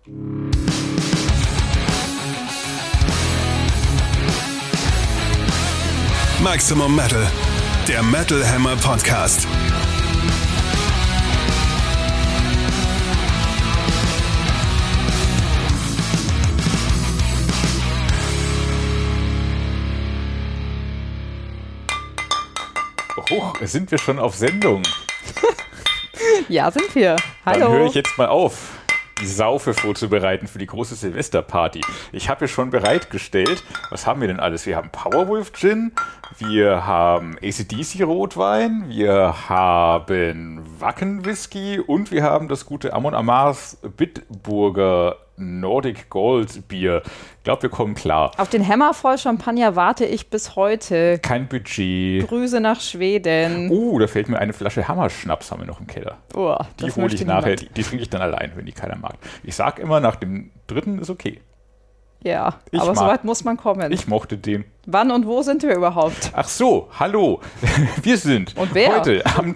Maximum Metal, der Metal Hammer Podcast. Oh, sind wir schon auf Sendung? Ja, sind wir. Hallo. Dann höre ich jetzt mal auf, die Saufe vorzubereiten für die große Silvesterparty. Ich habe hier schon bereitgestellt. Was haben wir denn alles? Wir haben Powerwolf Gin, wir haben AC/DC Rotwein, wir haben Wacken Whisky und wir haben das gute Amon Amarth Bitburger Nordic Gold Bier. Ich glaube, wir kommen klar. Auf den Hammerfall Champagner warte ich bis heute. Kein Budget. Grüße nach Schweden. Da fällt mir eine Flasche Hammerschnaps, haben wir noch im Keller. Die hole ich nachher, die trinke ich dann allein, wenn die keiner mag. Ich sag immer, nach dem dritten ist okay. Ja, aber so weit muss man kommen. Ich mochte den. Wann und wo sind wir überhaupt? Ach so, hallo. Wir sind und wer? Heute am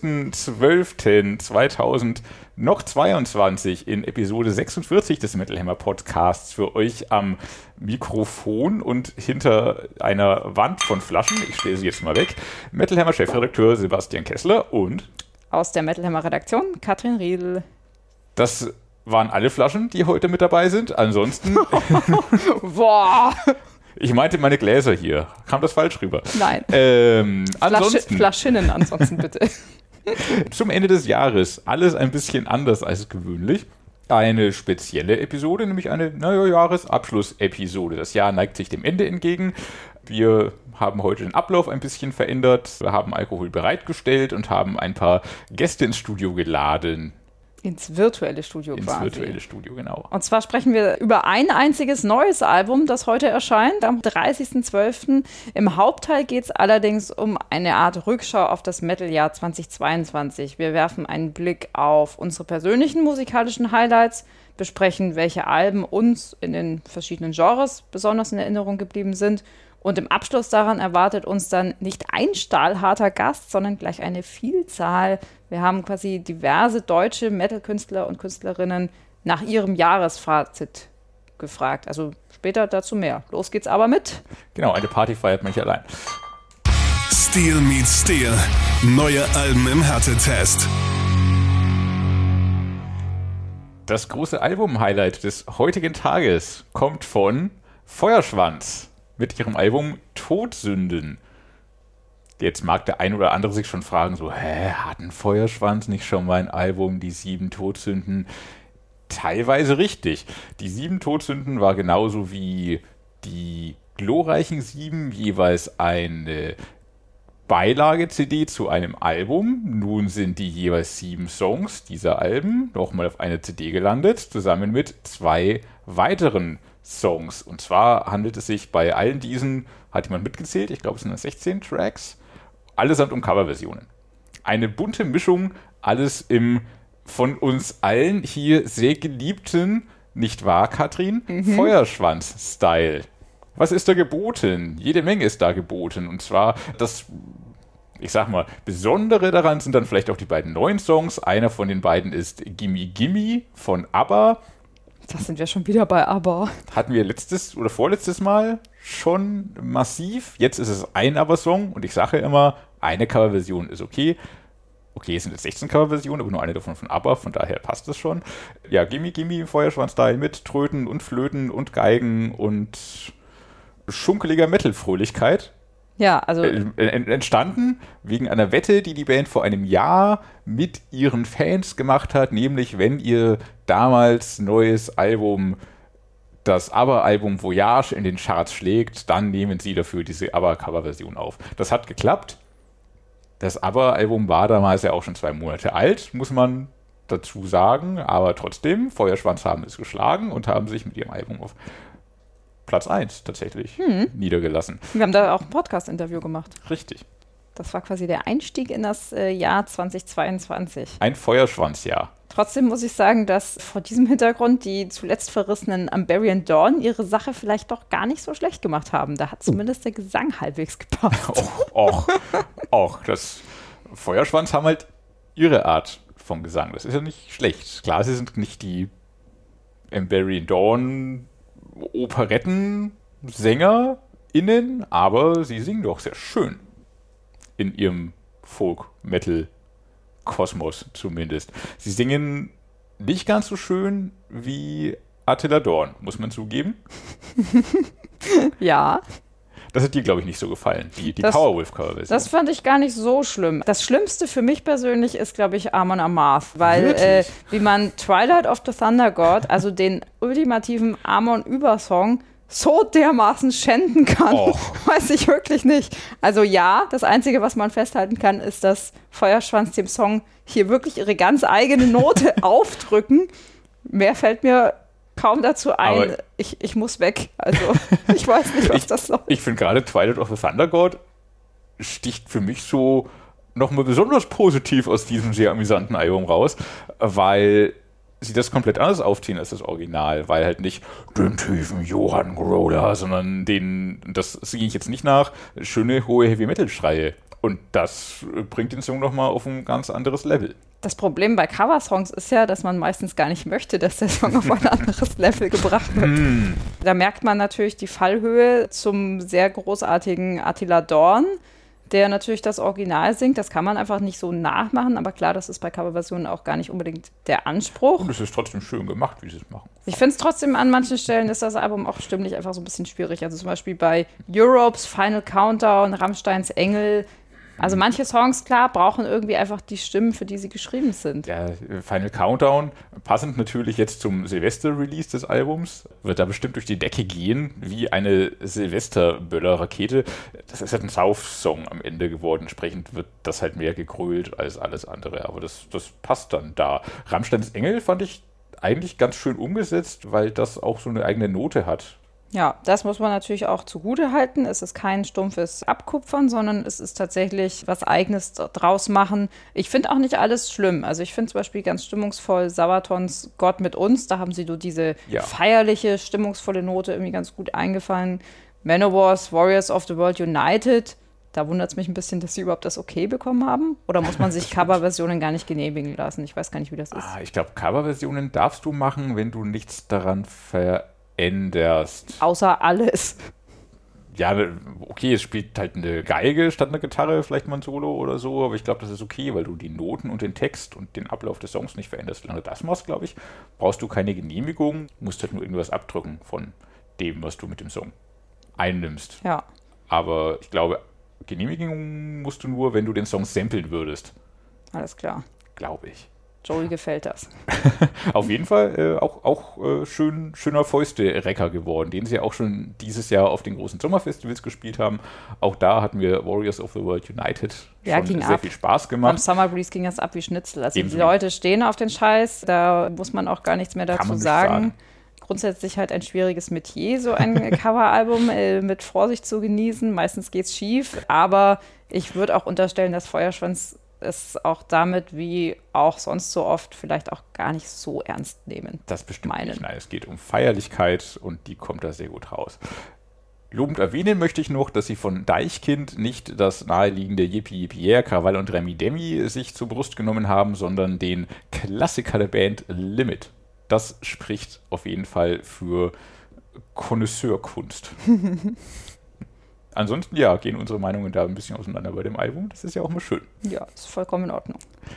30.12.2022 in Episode 46 des Metal Hammer Podcasts für euch am Mikrofon und hinter einer Wand von Flaschen, ich stelle sie jetzt mal weg, Metal Hammer Chefredakteur Sebastian Kessler und aus der Metal Hammer Redaktion Katrin Riedl. Das waren alle Flaschen, die heute mit dabei sind. Ansonsten... Boah! Ich meinte meine Gläser hier. Kam das falsch rüber? Nein. Ansonsten, Flaschinnen ansonsten bitte. Zum Ende des Jahres alles ein bisschen anders als gewöhnlich. Eine spezielle Episode, nämlich eine Jahresabschlussepisode. Das Jahr neigt sich dem Ende entgegen. Wir haben heute den Ablauf ein bisschen verändert. Wir haben Alkohol bereitgestellt und haben ein paar Gäste ins Studio geladen. Ins virtuelle Studio quasi. Ins virtuelle Studio, genau. Und zwar sprechen wir über ein einziges neues Album, das heute erscheint, am 30.12. Im Hauptteil geht es allerdings um eine Art Rückschau auf das Metal-Jahr 2022. Wir werfen einen Blick auf unsere persönlichen musikalischen Highlights, besprechen, welche Alben uns in den verschiedenen Genres besonders in Erinnerung geblieben sind. Und im Abschluss daran erwartet uns dann nicht ein stahlharter Gast, sondern gleich eine Vielzahl. Wir haben quasi diverse deutsche Metal-Künstler und Künstlerinnen nach ihrem Jahresfazit gefragt. Also später dazu mehr. Los geht's aber mit. Genau, eine Party feiert man nicht allein. Steel meets Steel. Neue Alben im Härtetest. Das große Album-Highlight des heutigen Tages kommt von Feuerschwanz mit ihrem Album Todsünden. Jetzt mag der ein oder andere sich schon fragen, so, hatten Feuerschwanz nicht schon mal ein Album, die 7 Todsünden? Teilweise richtig. Die 7 Todsünden war genauso wie die glorreichen 7 jeweils eine Beilage-CD zu einem Album. Nun sind die jeweils 7 Songs dieser Alben nochmal auf einer CD gelandet, zusammen mit 2 weiteren Songs. Und zwar handelt es sich bei allen diesen, hat jemand mitgezählt, ich glaube es sind 16 Tracks, allesamt um Coverversionen. Eine bunte Mischung, alles im von uns allen hier sehr geliebten, nicht wahr, Katrin? Feuerschwanz-Style. Was ist da geboten? Jede Menge ist da geboten. Und zwar das, ich sag mal, Besondere daran sind dann vielleicht auch die beiden neuen Songs. Einer von den beiden ist Gimme Gimme von ABBA. Das sind wir schon wieder bei ABBA. Hatten wir letztes oder vorletztes Mal schon massiv. Jetzt ist es ein ABBA-Song und ich sage immer, eine Coverversion ist okay. Okay, es sind jetzt 16 Coverversionen, aber nur eine davon von ABBA, von daher passt es schon. Ja, Gimme Gimme, Feuerschwanz-Style mit Tröten und Flöten und Geigen und schunkeliger Metal-Fröhlichkeit. Ja, also entstanden wegen einer Wette, die die Band vor einem Jahr mit ihren Fans gemacht hat, nämlich wenn ihr damals neues Album, das ABBA-Album Voyage in den Charts schlägt, dann nehmen sie dafür diese ABBA-Cover-Version auf. Das hat geklappt. Das ABBA-Album war damals ja auch schon 2 Monate alt, muss man dazu sagen, aber trotzdem, Feuerschwanz haben es geschlagen und haben sich mit ihrem Album auf Platz 1 tatsächlich niedergelassen. Wir haben da auch ein Podcast-Interview gemacht. Richtig. Das war quasi der Einstieg in das Jahr 2022. Ein Feuerschwanzjahr. Trotzdem muss ich sagen, dass vor diesem Hintergrund die zuletzt verrissenen Amberian Dawn ihre Sache vielleicht doch gar nicht so schlecht gemacht haben. Da hat zumindest der Gesang halbwegs gepasst. Das Feuerschwanz haben halt ihre Art vom Gesang. Das ist ja nicht schlecht. Klar, sie sind nicht die Amberian Dawn OperettenSängerInnen, aber sie singen doch sehr schön. In ihrem Folk-Metal-Kosmos zumindest. Sie singen nicht ganz so schön wie Attila Dorn, muss man zugeben. Ja. Das hat dir, glaube ich, nicht so gefallen, die Powerwolf-Coverversion. Das fand ich gar nicht so schlimm. Das Schlimmste für mich persönlich ist, glaube ich, Amon Amarth, weil wie man Twilight of the Thunder God, also den ultimativen Amon-Übersong, so dermaßen schänden kann, weiß ich wirklich nicht. Also ja, das Einzige, was man festhalten kann, ist, dass Feuerschwanz dem Song hier wirklich ihre ganz eigene Note aufdrücken. Mehr fällt mir kaum dazu ein. Aber ich muss weg. Also ich weiß nicht, was das soll. Ich finde gerade Twilight of the Thunder God sticht für mich so nochmal besonders positiv aus diesem sehr amüsanten Album raus, weil sie das komplett anders aufziehen als das Original, weil halt nicht den tiefen Johann Groder, sondern das singe ich jetzt nicht nach, schöne hohe Heavy-Metal-Schreie. Und das bringt den Song nochmal auf ein ganz anderes Level. Das Problem bei Coversongs ist ja, dass man meistens gar nicht möchte, dass der Song auf ein anderes Level gebracht wird. Da merkt man natürlich die Fallhöhe zum sehr großartigen Attila Dorn, der natürlich das Original singt. Das kann man einfach nicht so nachmachen, aber klar, das ist bei Coverversionen auch gar nicht unbedingt der Anspruch. Und es ist trotzdem schön gemacht, wie sie es machen. Ich finde es trotzdem, an manchen Stellen ist das Album auch stimmlich einfach so ein bisschen schwierig. Also zum Beispiel bei Europes Final Countdown, Rammsteins Engel. Also manche Songs, klar, brauchen irgendwie einfach die Stimmen, für die sie geschrieben sind. Ja, Final Countdown, passend natürlich jetzt zum Silvester-Release des Albums, wird da bestimmt durch die Decke gehen, wie eine Silvester-Böller-Rakete. Das ist halt ein Sauf-Song am Ende geworden. Entsprechend wird das halt mehr gegrölt als alles andere. Aber das passt dann da. Rammsteins Engel fand ich eigentlich ganz schön umgesetzt, weil das auch so eine eigene Note hat. Ja, das muss man natürlich auch zugute halten. Es ist kein stumpfes Abkupfern, sondern es ist tatsächlich was Eigenes draus machen. Ich finde auch nicht alles schlimm. Also ich finde zum Beispiel ganz stimmungsvoll Sabatons Gott mit uns. Da haben sie so diese feierliche, stimmungsvolle Note irgendwie ganz gut eingefangen. Manowars, Warriors of the World United. Da wundert es mich ein bisschen, dass sie überhaupt das okay bekommen haben. Oder muss man sich Coverversionen gar nicht genehmigen lassen? Ich weiß gar nicht, wie das ist. Ich glaube, Coverversionen darfst du machen, wenn du nichts daran veränderst. Außer alles. Ja, okay, es spielt halt eine Geige statt einer Gitarre, vielleicht mal ein Solo oder so, aber ich glaube, das ist okay, weil du die Noten und den Text und den Ablauf des Songs nicht veränderst. Wenn du das machst, glaube ich, brauchst du keine Genehmigung, musst halt nur irgendwas abdrücken von dem, was du mit dem Song einnimmst. Ja. Aber ich glaube, Genehmigung musst du nur, wenn du den Song samplen würdest. Alles klar. Glaube ich. Joey gefällt das. Auf jeden Fall auch schöner Fäuste-Recker geworden, den sie auch schon dieses Jahr auf den großen Sommerfestivals gespielt haben. Auch da hatten wir Warriors of the World United schon sehr viel Spaß gemacht. Beim Summer Breeze ging das ab wie Schnitzel. Also die Leute stehen auf den Scheiß, da muss man auch gar nichts mehr dazu sagen. Grundsätzlich halt ein schwieriges Metier, so ein Coveralbum mit Vorsicht zu genießen. Meistens geht's schief, aber ich würde auch unterstellen, dass Feuerschwanz es auch damit, wie auch sonst so oft, vielleicht auch gar nicht so ernst nehmen. Das bestimmt nicht. Nein, es geht um Feierlichkeit und die kommt da sehr gut raus. Lobend erwähnen möchte ich noch, dass sie von Deichkind nicht das naheliegende Yippie Yippie Yeah, Krawall und Remi Demi sich zur Brust genommen haben, sondern den Klassiker der Band Limit. Das spricht auf jeden Fall für Connoisseurkunst. Ansonsten, ja, gehen unsere Meinungen da ein bisschen auseinander bei dem Album. Das ist ja auch mal schön. Ja, ist vollkommen in Ordnung.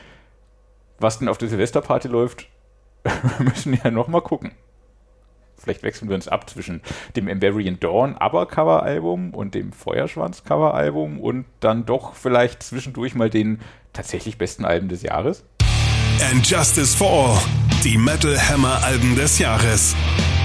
Was denn auf der Silvesterparty läuft, müssen wir ja nochmal gucken. Vielleicht wechseln wir uns ab zwischen dem Amberian Dawn ABBA-Cover-Album und dem Feuerschwanz-Cover-Album und dann doch vielleicht zwischendurch mal den tatsächlich besten Alben des Jahres. And Justice for All, die Metal Hammer Alben des Jahres.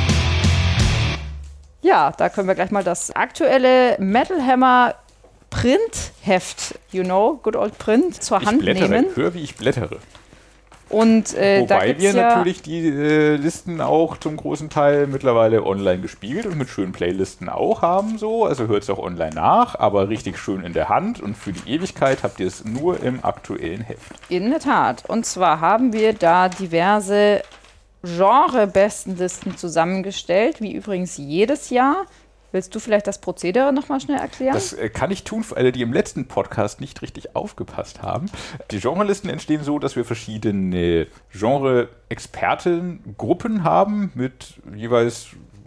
Ja, da können wir gleich mal das aktuelle Metal Hammer Printheft, good old Print, zur Hand nehmen. Hör, wie ich blättere. Und wobei wir natürlich die Listen auch zum großen Teil mittlerweile online gespielt und mit schönen Playlisten auch haben. So. Also hört es auch online nach, aber richtig schön in der Hand. Und für die Ewigkeit habt ihr es nur im aktuellen Heft. In der Tat. Und zwar haben wir da diverse Genre-Bestenlisten zusammengestellt, wie übrigens jedes Jahr. Willst du vielleicht das Prozedere nochmal schnell erklären? Das kann ich tun für alle, die im letzten Podcast nicht richtig aufgepasst haben. Die Genrelisten entstehen so, dass wir verschiedene Genre-Expertengruppen haben mit jeweils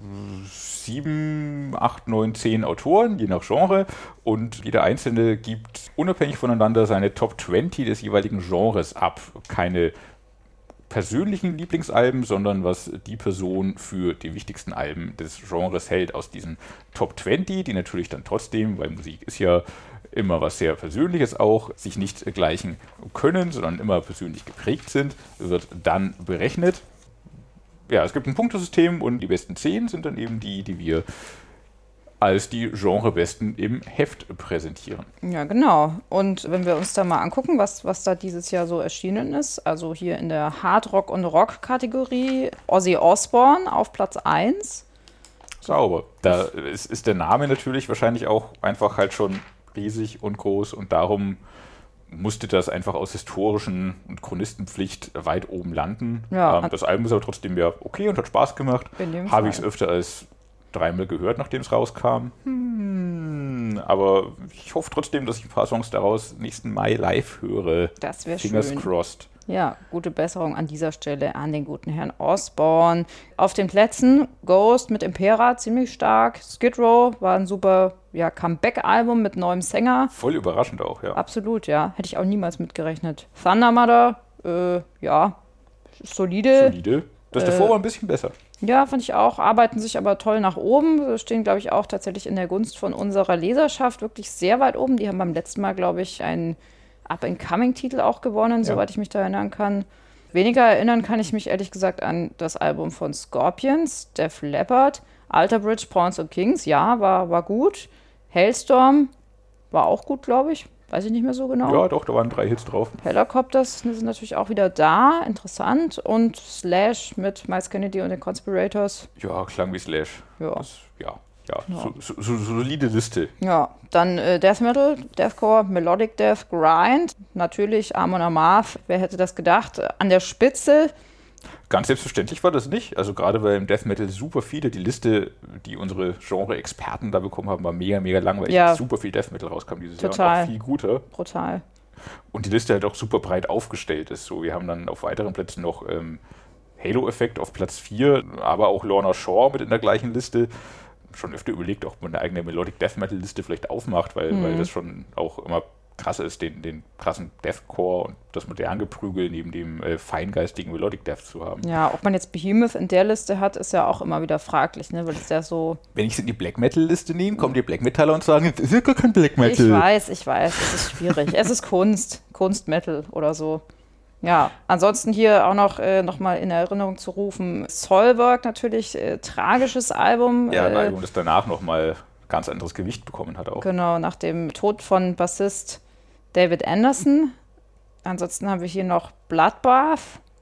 7, 8, 9, 10 Autoren, je nach Genre. Und jeder Einzelne gibt unabhängig voneinander seine Top 20 des jeweiligen Genres ab. Keine persönlichen Lieblingsalben, sondern was die Person für die wichtigsten Alben des Genres hält aus diesen Top 20, die natürlich dann trotzdem, weil Musik ist ja immer was sehr Persönliches auch, sich nicht gleichen können, sondern immer persönlich geprägt sind, wird dann berechnet. Ja, es gibt ein Punktesystem und die besten 10 sind dann eben die, die wir als die Genrebesten im Heft präsentieren. Ja, genau. Und wenn wir uns da mal angucken, was da dieses Jahr so erschienen ist, also hier in der Hard-Rock- und Rock-Kategorie Ozzy Osbourne auf Platz 1. Sauber. Da ist der Name natürlich wahrscheinlich auch einfach halt schon riesig und groß und darum musste das einfach aus historischen und Chronistenpflicht weit oben landen. Ja. Das Album ist aber trotzdem ja okay und hat Spaß gemacht. Habe ich es öfter als 3-mal gehört, nachdem es rauskam. Aber ich hoffe trotzdem, dass ich ein paar Songs daraus nächsten Mai live höre. Das wäre schön. Fingers crossed. Ja, gute Besserung an dieser Stelle an den guten Herrn Osbourne. Auf den Plätzen Ghost mit Impera, ziemlich stark. Skid Row war ein super Comeback-Album mit neuem Sänger. Voll überraschend auch, ja. Absolut, ja. Hätte ich auch niemals mitgerechnet. Thunder Mother, solide. Das davor war ein bisschen besser. Ja, fand ich auch. Arbeiten sich aber toll nach oben. Stehen, glaube ich, auch tatsächlich in der Gunst von unserer Leserschaft wirklich sehr weit oben. Die haben beim letzten Mal, glaube ich, einen Up-and-Coming-Titel auch gewonnen, soweit ich mich da erinnern kann. Weniger erinnern kann ich mich ehrlich gesagt an das Album von Scorpions, Def Leppard, Alter Bridge, Pawns und Kings. Ja, war gut. Hailstorm war auch gut, glaube ich. Weiß ich nicht mehr so genau. Ja, doch, da waren 3 Hits drauf. Helicopters sind natürlich auch wieder da, interessant. Und Slash mit Miles Kennedy und den Conspirators. Ja, klang wie Slash. Ja. Solide Liste. Ja, dann Death Metal, Deathcore, Melodic Death, Grind. Natürlich Amon Amarth, wer hätte das gedacht? An der Spitze. Ganz selbstverständlich war das nicht. Also gerade weil im Death Metal super viele, die Liste, die unsere Genre-Experten da bekommen haben, war mega, mega lang, weil super viel Death Metal rauskam dieses Jahr und auch viel guter. Brutal. Und die Liste halt auch super breit aufgestellt ist. So, wir haben dann auf weiteren Plätzen noch Halo-Effekt auf Platz 4, aber auch Lorna Shore mit in der gleichen Liste. Schon öfter überlegt, ob man eine eigene Melodic Death Metal Liste vielleicht aufmacht, weil das schon auch immer krass ist, den krassen Deathcore und das moderne Geprügel neben dem feingeistigen Melodic Death zu haben. Ja, ob man jetzt Behemoth in der Liste hat, ist ja auch immer wieder fraglich, ne? Weil es ja so... Wenn ich es in die Black Metal Liste nehme, kommen die Black Metaller und sagen, das ist ja gar kein Black Metal. Ich weiß, es ist schwierig. Es ist Kunstmetal oder so. Ja, ansonsten hier auch noch mal in Erinnerung zu rufen, Soilwork natürlich, tragisches Album. Ja, ein Album, das danach nochmal ganz anderes Gewicht bekommen hat auch. Genau, nach dem Tod von Bassist David Anderson. Ansonsten haben wir hier noch Bloodbath,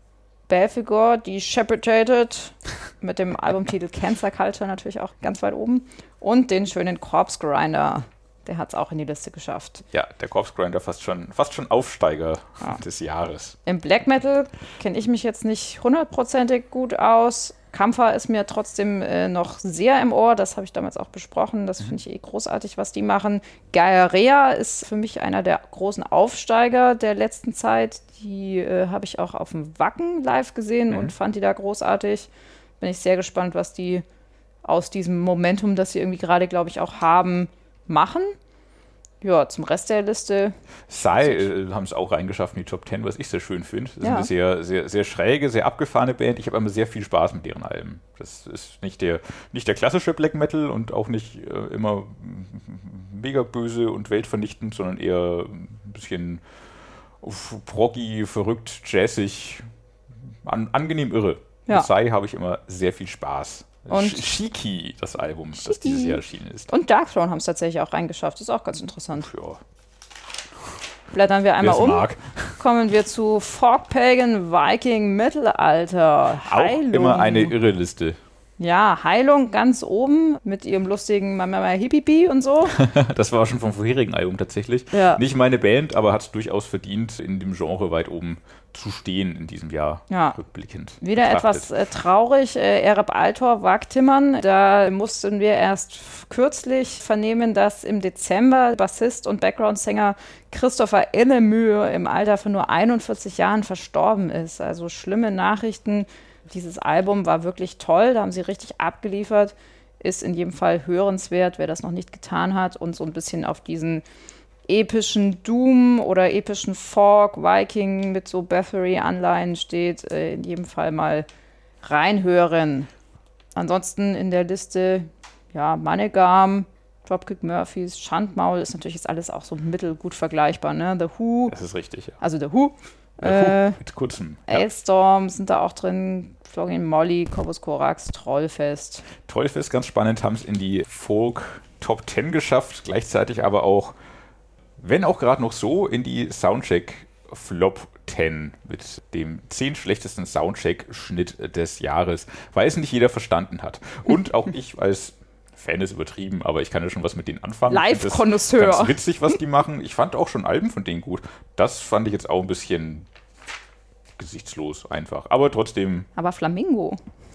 Belphegor, Decapitated mit dem Albumtitel Cancer Culture natürlich auch ganz weit oben und den schönen Corpse Grinder. Der hat es auch in die Liste geschafft. Ja, der Corpse Grinder fast schon Aufsteiger des Jahres. Im Black Metal kenne ich mich jetzt nicht 100%ig gut aus. Kampfer ist mir trotzdem noch sehr im Ohr. Das habe ich damals auch besprochen. Das finde ich großartig, was die machen. Gaia ist für mich einer der großen Aufsteiger der letzten Zeit. Die habe ich auch auf dem Wacken live gesehen und fand die da großartig. Bin ich sehr gespannt, was die aus diesem Momentum, das sie irgendwie gerade, glaube ich, auch haben, machen. Ja, zum Rest der Liste. Haben es auch reingeschafft in die Top 10, was ich sehr schön finde. Das ist eine sehr, sehr, sehr schräge, sehr abgefahrene Band. Ich habe immer sehr viel Spaß mit deren Alben. Das ist nicht der klassische Black Metal und auch nicht immer mega böse und weltvernichtend, sondern eher ein bisschen proggy, verrückt, jazzig, angenehm irre. Ja. Mit Sai habe ich immer sehr viel Spaß. Und Shiki, das Album, das dieses Jahr erschienen ist. Und Darkthrone haben es tatsächlich auch reingeschafft. Das ist auch ganz interessant. Ja. Blättern wir einmal mag. Kommen wir zu Folk Pagan Viking Mittelalter. Auch immer eine irre Liste. Ja, Heilung ganz oben mit ihrem lustigen Mama Hippipi und so. Das war schon vom vorherigen Album tatsächlich. Ja. Nicht meine Band, aber hat es durchaus verdient, in dem Genre weit oben zu stehen in diesem Jahr, Ja. rückblickend Wieder betrachtet. etwas traurig, Ereb Altor, Wagtimmern. Da mussten wir erst kürzlich vernehmen, dass im Dezember Bassist und Background-Sänger Christopher Illemühe im Alter von nur 41 Jahren verstorben ist. Also schlimme Nachrichten. Dieses Album war wirklich toll, da haben sie richtig abgeliefert. Ist in jedem Fall hörenswert, wer das noch nicht getan hat und so ein bisschen auf diesen epischen Doom oder epischen Folk, Viking mit so Bathory-Anleihen steht, in jedem Fall mal reinhören. Ansonsten in der Liste, ja, Mannequin, Dropkick Murphys, Schandmaul ist natürlich jetzt alles auch so mittelgut vergleichbar, ne? The Who, Das ist richtig, ja. also The Who, Mit kurzem. Ja. Ailstorm sind da auch drin, Flogging Molly, Corpus Corax, Trollfest. Trollfest, ganz spannend, haben es in die Folk Top 10 geschafft, gleichzeitig aber auch, wenn auch gerade noch so, in die Soundcheck Flop 10 mit dem 10 schlechtesten Soundcheck-Schnitt des Jahres, weil es nicht jeder verstanden hat. Und auch ich als Fan ist übertrieben, aber ich kann ja schon was mit denen anfangen. Live-Konnoisseur. Ganz witzig, was die machen. Ich fand auch schon Alben von denen gut. Das fand ich jetzt auch ein bisschen gesichtslos einfach. Aber trotzdem Aber Flamingo,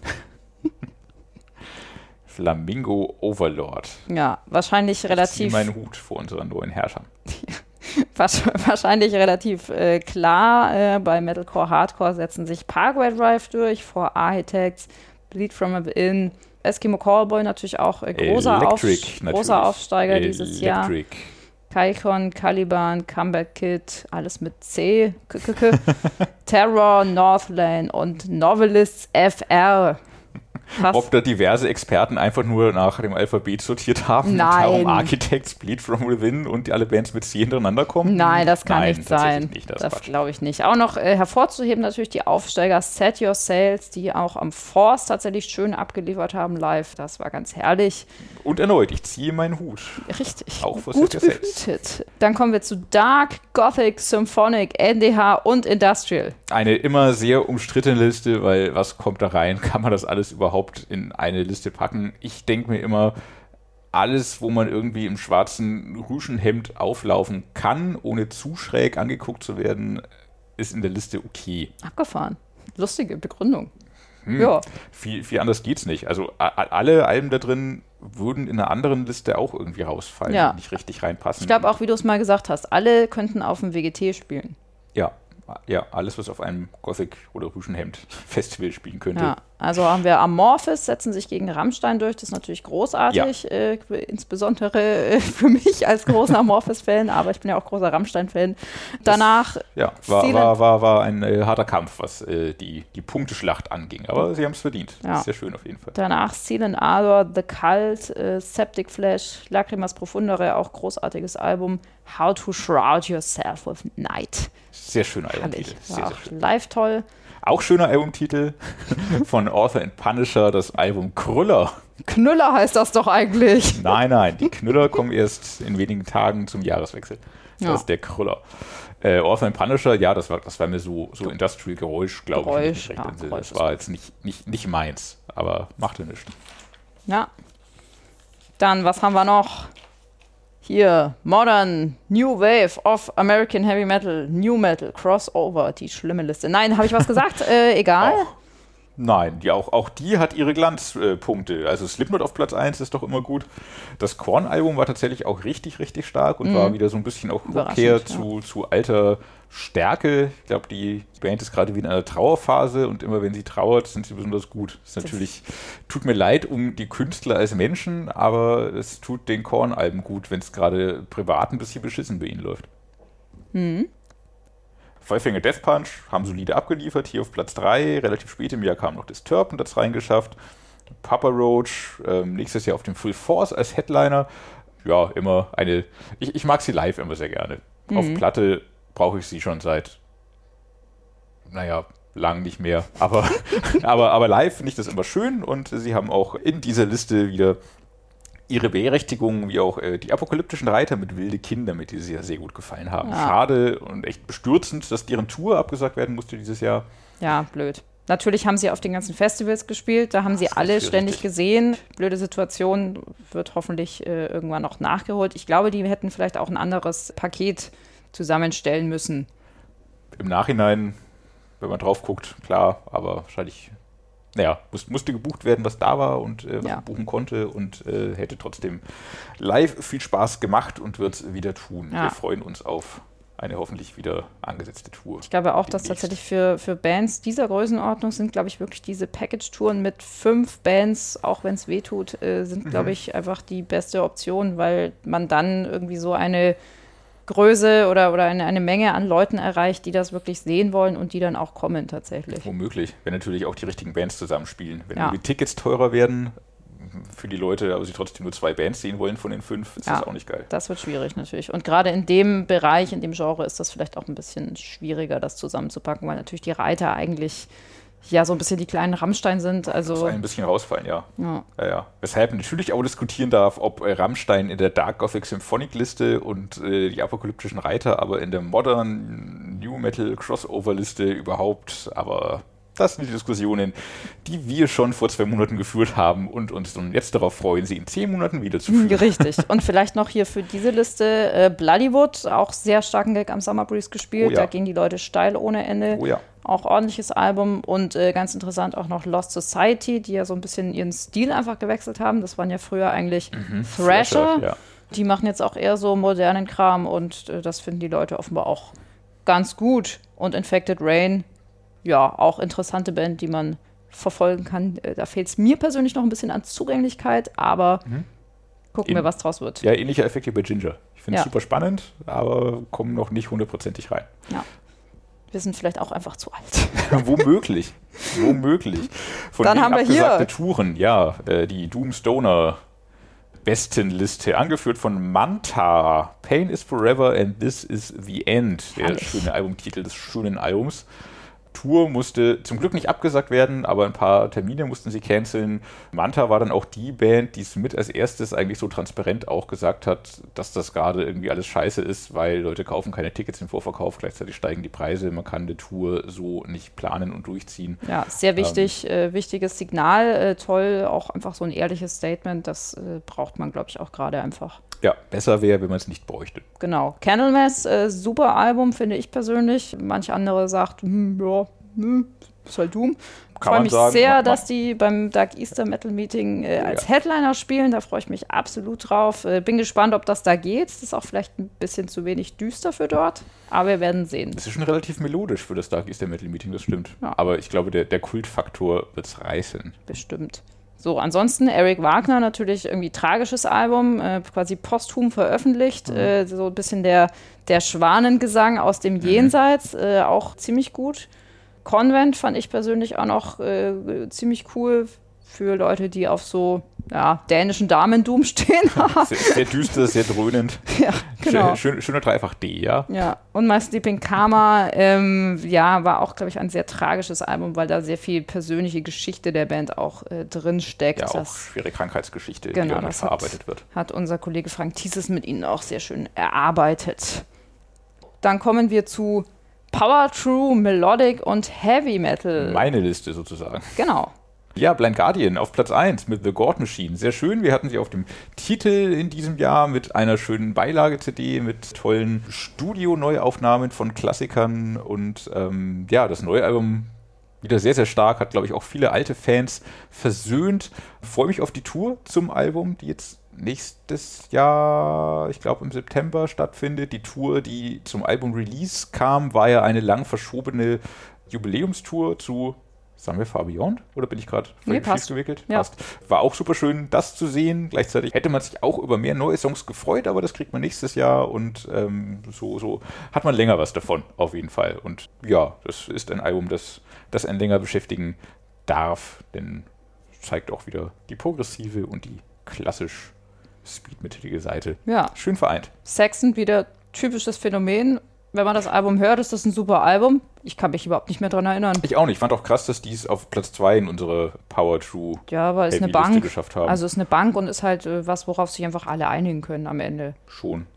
Flamingo Overlord. ja, wahrscheinlich Ich ziehe relativ meinen Hut vor unseren neuen Herrschern. wahrscheinlich relativ klar. Bei Metalcore, Hardcore setzen sich Parkway Drive durch, For Architects, Bleed From Within, Eskimo Callboy natürlich auch großer natürlich. Aufsteiger dieses Jahr. Electric. Kaikon, Caliban, Comeback Kid, alles mit C. Terror, Northlane und Novelists FR. Krass. Ob da diverse Experten einfach nur nach dem Alphabet sortiert haben und Nein. darum Architects, Bleed From Within und alle Bands mit C hintereinander kommen? Nein, das kann nicht tatsächlich sein. Nicht, Das Quatsch. glaube ich nicht. Auch noch hervorzuheben natürlich die Aufsteiger Set Your Sails, die auch am Force tatsächlich schön abgeliefert haben live. Das war ganz herrlich. Und erneut, ich ziehe meinen Hut. Richtig. Auch für gut Set Your Sails. behütet. Dann kommen wir zu Dark, Gothic, Symphonic, NDH und Industrial. Eine immer sehr umstrittene Liste, weil was kommt da rein? Kann man das alles überhaupt in eine Liste packen? Ich denke mir immer, alles, wo man irgendwie im schwarzen Rüschenhemd auflaufen kann, ohne zu schräg angeguckt zu werden, ist in der Liste okay. Abgefahren. Lustige Begründung. Ja. Viel anders geht's nicht. Also alle Alben da drin würden in einer anderen Liste auch irgendwie rausfallen, Ja. nicht richtig reinpassen. Ich glaube auch, wie du es mal gesagt hast, alle könnten auf dem WGT spielen. Ja, alles, was auf einem Gothic- oder Rüschenhemd-Festival spielen könnte. Ja, also haben wir Amorphis, setzen sich gegen Rammstein durch. Das ist natürlich großartig, insbesondere für mich als großer Amorphis-Fan, aber ich bin ja auch großer Rammstein-Fan. Danach Ja, war ein harter Kampf, was die Punkteschlacht anging. Aber sie haben es verdient. Ja. Sehr schön auf jeden Fall. Danach Seal and Ardor, The Cult, Septic Flesh, Lacrimas Profundere, auch großartiges Album. How to Shroud Yourself with Night. Sehr schöner Herrlich. Albumtitel. War Sehr, auch sehr schön. live toll. Auch schöner Albumtitel von Author and Punisher, das Album Krüller. Knüller heißt das doch eigentlich. Nein, die Knüller kommen erst in wenigen Tagen zum Jahreswechsel. Das Ja. ist der Krüller. Author and Punisher, ja, das war mir so Industrial-Geräusch, glaube ich. wenn ich mich recht entsinne. Geräusch Das war jetzt nicht meins, aber machte nichts. Ja. Dann, was haben wir noch? Hier, Modern, New Wave of American Heavy Metal, New Metal, Crossover, die schlimme Liste. Nein, habe ich was gesagt? Egal. Nein, auch die hat ihre Glanzpunkte. Also Slipknot auf Platz 1 ist doch immer gut. Das Korn-Album war tatsächlich auch richtig, richtig stark und war wieder so ein bisschen auch Rückkehr zu alter Stärke. Ich glaube, die Band ist gerade wieder in einer Trauerphase und immer wenn sie trauert, sind sie besonders gut. Das ist natürlich, tut mir leid um die Künstler als Menschen, aber es tut den Korn-Alben gut, wenn es gerade privat ein bisschen beschissen bei ihnen läuft. Five Finger Death Punch haben solide abgeliefert, hier auf Platz 3. Relativ spät im Jahr kam noch Disturbed und das reingeschafft. Papa Roach, nächstes Jahr auf dem Full Force als Headliner. Ja, immer eine. Ich mag sie live immer sehr gerne. Auf Platte brauche ich sie schon seit, lang nicht mehr. Aber live finde ich das immer schön und sie haben auch in dieser Liste wieder ihre Berechtigung, wie auch die apokalyptischen Reiter mit wilde Kinder, mit die sie sehr gut gefallen haben. Ja. Schade und echt bestürzend, dass deren Tour abgesagt werden musste dieses Jahr. Ja, blöd. Natürlich haben sie auf den ganzen Festivals gespielt, da haben sie alle ständig gesehen. Blöde Situation, wird hoffentlich irgendwann noch nachgeholt. Ich glaube, die hätten vielleicht auch ein anderes Paket zusammenstellen müssen. Im Nachhinein, wenn man drauf guckt, klar, aber wahrscheinlich, musste gebucht werden, was da war und was man buchen konnte und hätte trotzdem live viel Spaß gemacht und wird es wieder tun. Ja. Wir freuen uns auf eine hoffentlich wieder angesetzte Tour. Ich glaube auch, dass tatsächlich für Bands dieser Größenordnung sind, glaube ich, wirklich diese Package-Touren mit 5 Bands, auch wenn es wehtut, sind, glaube ich, einfach die beste Option, weil man dann irgendwie so eine Größe oder eine Menge an Leuten erreicht, die das wirklich sehen wollen und die dann auch kommen tatsächlich. Womöglich, wenn natürlich auch die richtigen Bands zusammenspielen. Wenn die Tickets teurer werden für die Leute, aber sie trotzdem nur 2 Bands sehen wollen von den 5, ist das auch nicht geil. Das wird schwierig natürlich. Und gerade in dem Bereich, in dem Genre ist das vielleicht auch ein bisschen schwieriger, das zusammenzupacken, weil natürlich die Reiter eigentlich so ein bisschen die kleinen Rammstein sind. Also das ein bisschen rausfallen, ja. Weshalb man natürlich auch diskutieren darf, ob Rammstein in der Dark Gothic Symphonic Liste und die apokalyptischen Reiter, aber in der Modern New Metal Crossover Liste überhaupt, aber das sind die Diskussionen, die wir schon vor 2 Monaten geführt haben und uns dann jetzt darauf freuen, sie in 10 Monaten wieder zu führen. Richtig. Und vielleicht noch hier für diese Liste Bloodywood, auch sehr starken Gig am Summer Breeze gespielt. Da gingen die Leute steil ohne Ende. Auch ordentliches Album und ganz interessant auch noch Lost Society, die ja so ein bisschen ihren Stil einfach gewechselt haben. Das waren ja früher eigentlich Thrasher. Die machen jetzt auch eher so modernen Kram und das finden die Leute offenbar auch ganz gut. Und Infected Rain, auch interessante Band, die man verfolgen kann. Da fehlt es mir persönlich noch ein bisschen an Zugänglichkeit, aber gucken wir, was draus wird. Ja, ähnlicher Effekt wie bei Ginger. Ich finde es super spannend, aber kommen noch nicht 100%ig rein. Ja. Wir sind vielleicht auch einfach zu alt. Womöglich. Von dann haben wir hier Touren, die Doomstoner Bestenliste, angeführt von Manta. Pain is Forever and This is the End. Der schöne Albumtitel des schönen Albums. Tour musste zum Glück nicht abgesagt werden, aber ein paar Termine mussten sie canceln. Manta war dann auch die Band, die es mit als erstes eigentlich so transparent auch gesagt hat, dass das gerade irgendwie alles scheiße ist, weil Leute kaufen keine Tickets im Vorverkauf, gleichzeitig steigen die Preise, man kann eine Tour so nicht planen und durchziehen. Ja, sehr wichtig, wichtiges Signal, toll, auch einfach so ein ehrliches Statement, das braucht man, glaube ich, auch gerade einfach. Ja, besser wäre, wenn man es nicht bräuchte. Genau. Candlemass, super Album, finde ich persönlich. Manch andere sagt, ist halt Doom. Ich freue mich sehr, dass die beim Dark Easter Metal Meeting als Headliner spielen. Da freue ich mich absolut drauf. Bin gespannt, ob das da geht. Das ist auch vielleicht ein bisschen zu wenig düster für dort. Aber wir werden sehen. Das ist schon relativ melodisch für das Dark Easter Metal Meeting, das stimmt. Ja. Aber ich glaube, der Kultfaktor wird es reißen. Bestimmt. So, ansonsten Eric Wagner, natürlich irgendwie tragisches Album, quasi posthum veröffentlicht. So ein bisschen der Schwanengesang aus dem Jenseits, auch ziemlich gut. Convent fand ich persönlich auch noch ziemlich cool für Leute, die auf so dänischen Damen-Doom stehen. Sehr düster, sehr dröhnend. Ja, genau. Schöner Dreifach-D, ja. Ja, und My Sleeping Karma, war auch, glaube ich, ein sehr tragisches Album, weil da sehr viel persönliche Geschichte der Band auch drin steckt. Ja, auch schwere Krankheitsgeschichte, die damit verarbeitet wird. Hat unser Kollege Frank Thieses mit ihnen auch sehr schön erarbeitet. Dann kommen wir zu Power, True, Melodic und Heavy Metal. Meine Liste sozusagen. Genau. Ja, Blind Guardian auf Platz 1 mit The God Machine. Sehr schön. Wir hatten sie auf dem Titel in diesem Jahr mit einer schönen Beilage-CD, mit tollen Studio-Neuaufnahmen von Klassikern und das neue Album wieder sehr, sehr stark. Hat, glaube ich, auch viele alte Fans versöhnt. Freue mich auf die Tour zum Album, die jetzt nächstes Jahr, ich glaube im September stattfindet. Die Tour, die zum Album-Release kam, war ja eine lang verschobene Jubiläumstour zu, sagen wir Far Beyond? Oder bin ich gerade schief gewickelt? Ja. Passt. War auch super schön, das zu sehen. Gleichzeitig hätte man sich auch über mehr neue Songs gefreut, aber das kriegt man nächstes Jahr und so hat man länger was davon, auf jeden Fall. Und ja, das ist ein Album, das einen länger beschäftigen darf, denn zeigt auch wieder die progressive und die klassisch speedmetalige Seite. Ja. Schön vereint. Saxon, wieder typisches Phänomen. Wenn man das Album hört, ist das ein super Album. Ich kann mich überhaupt nicht mehr dran erinnern. Ich auch nicht. Ich fand auch krass, dass die es auf Platz 2 in unsere Power True ist eine Bank geschafft haben. Also ist eine Bank und ist halt was, worauf sich einfach alle einigen können am Ende. Schon.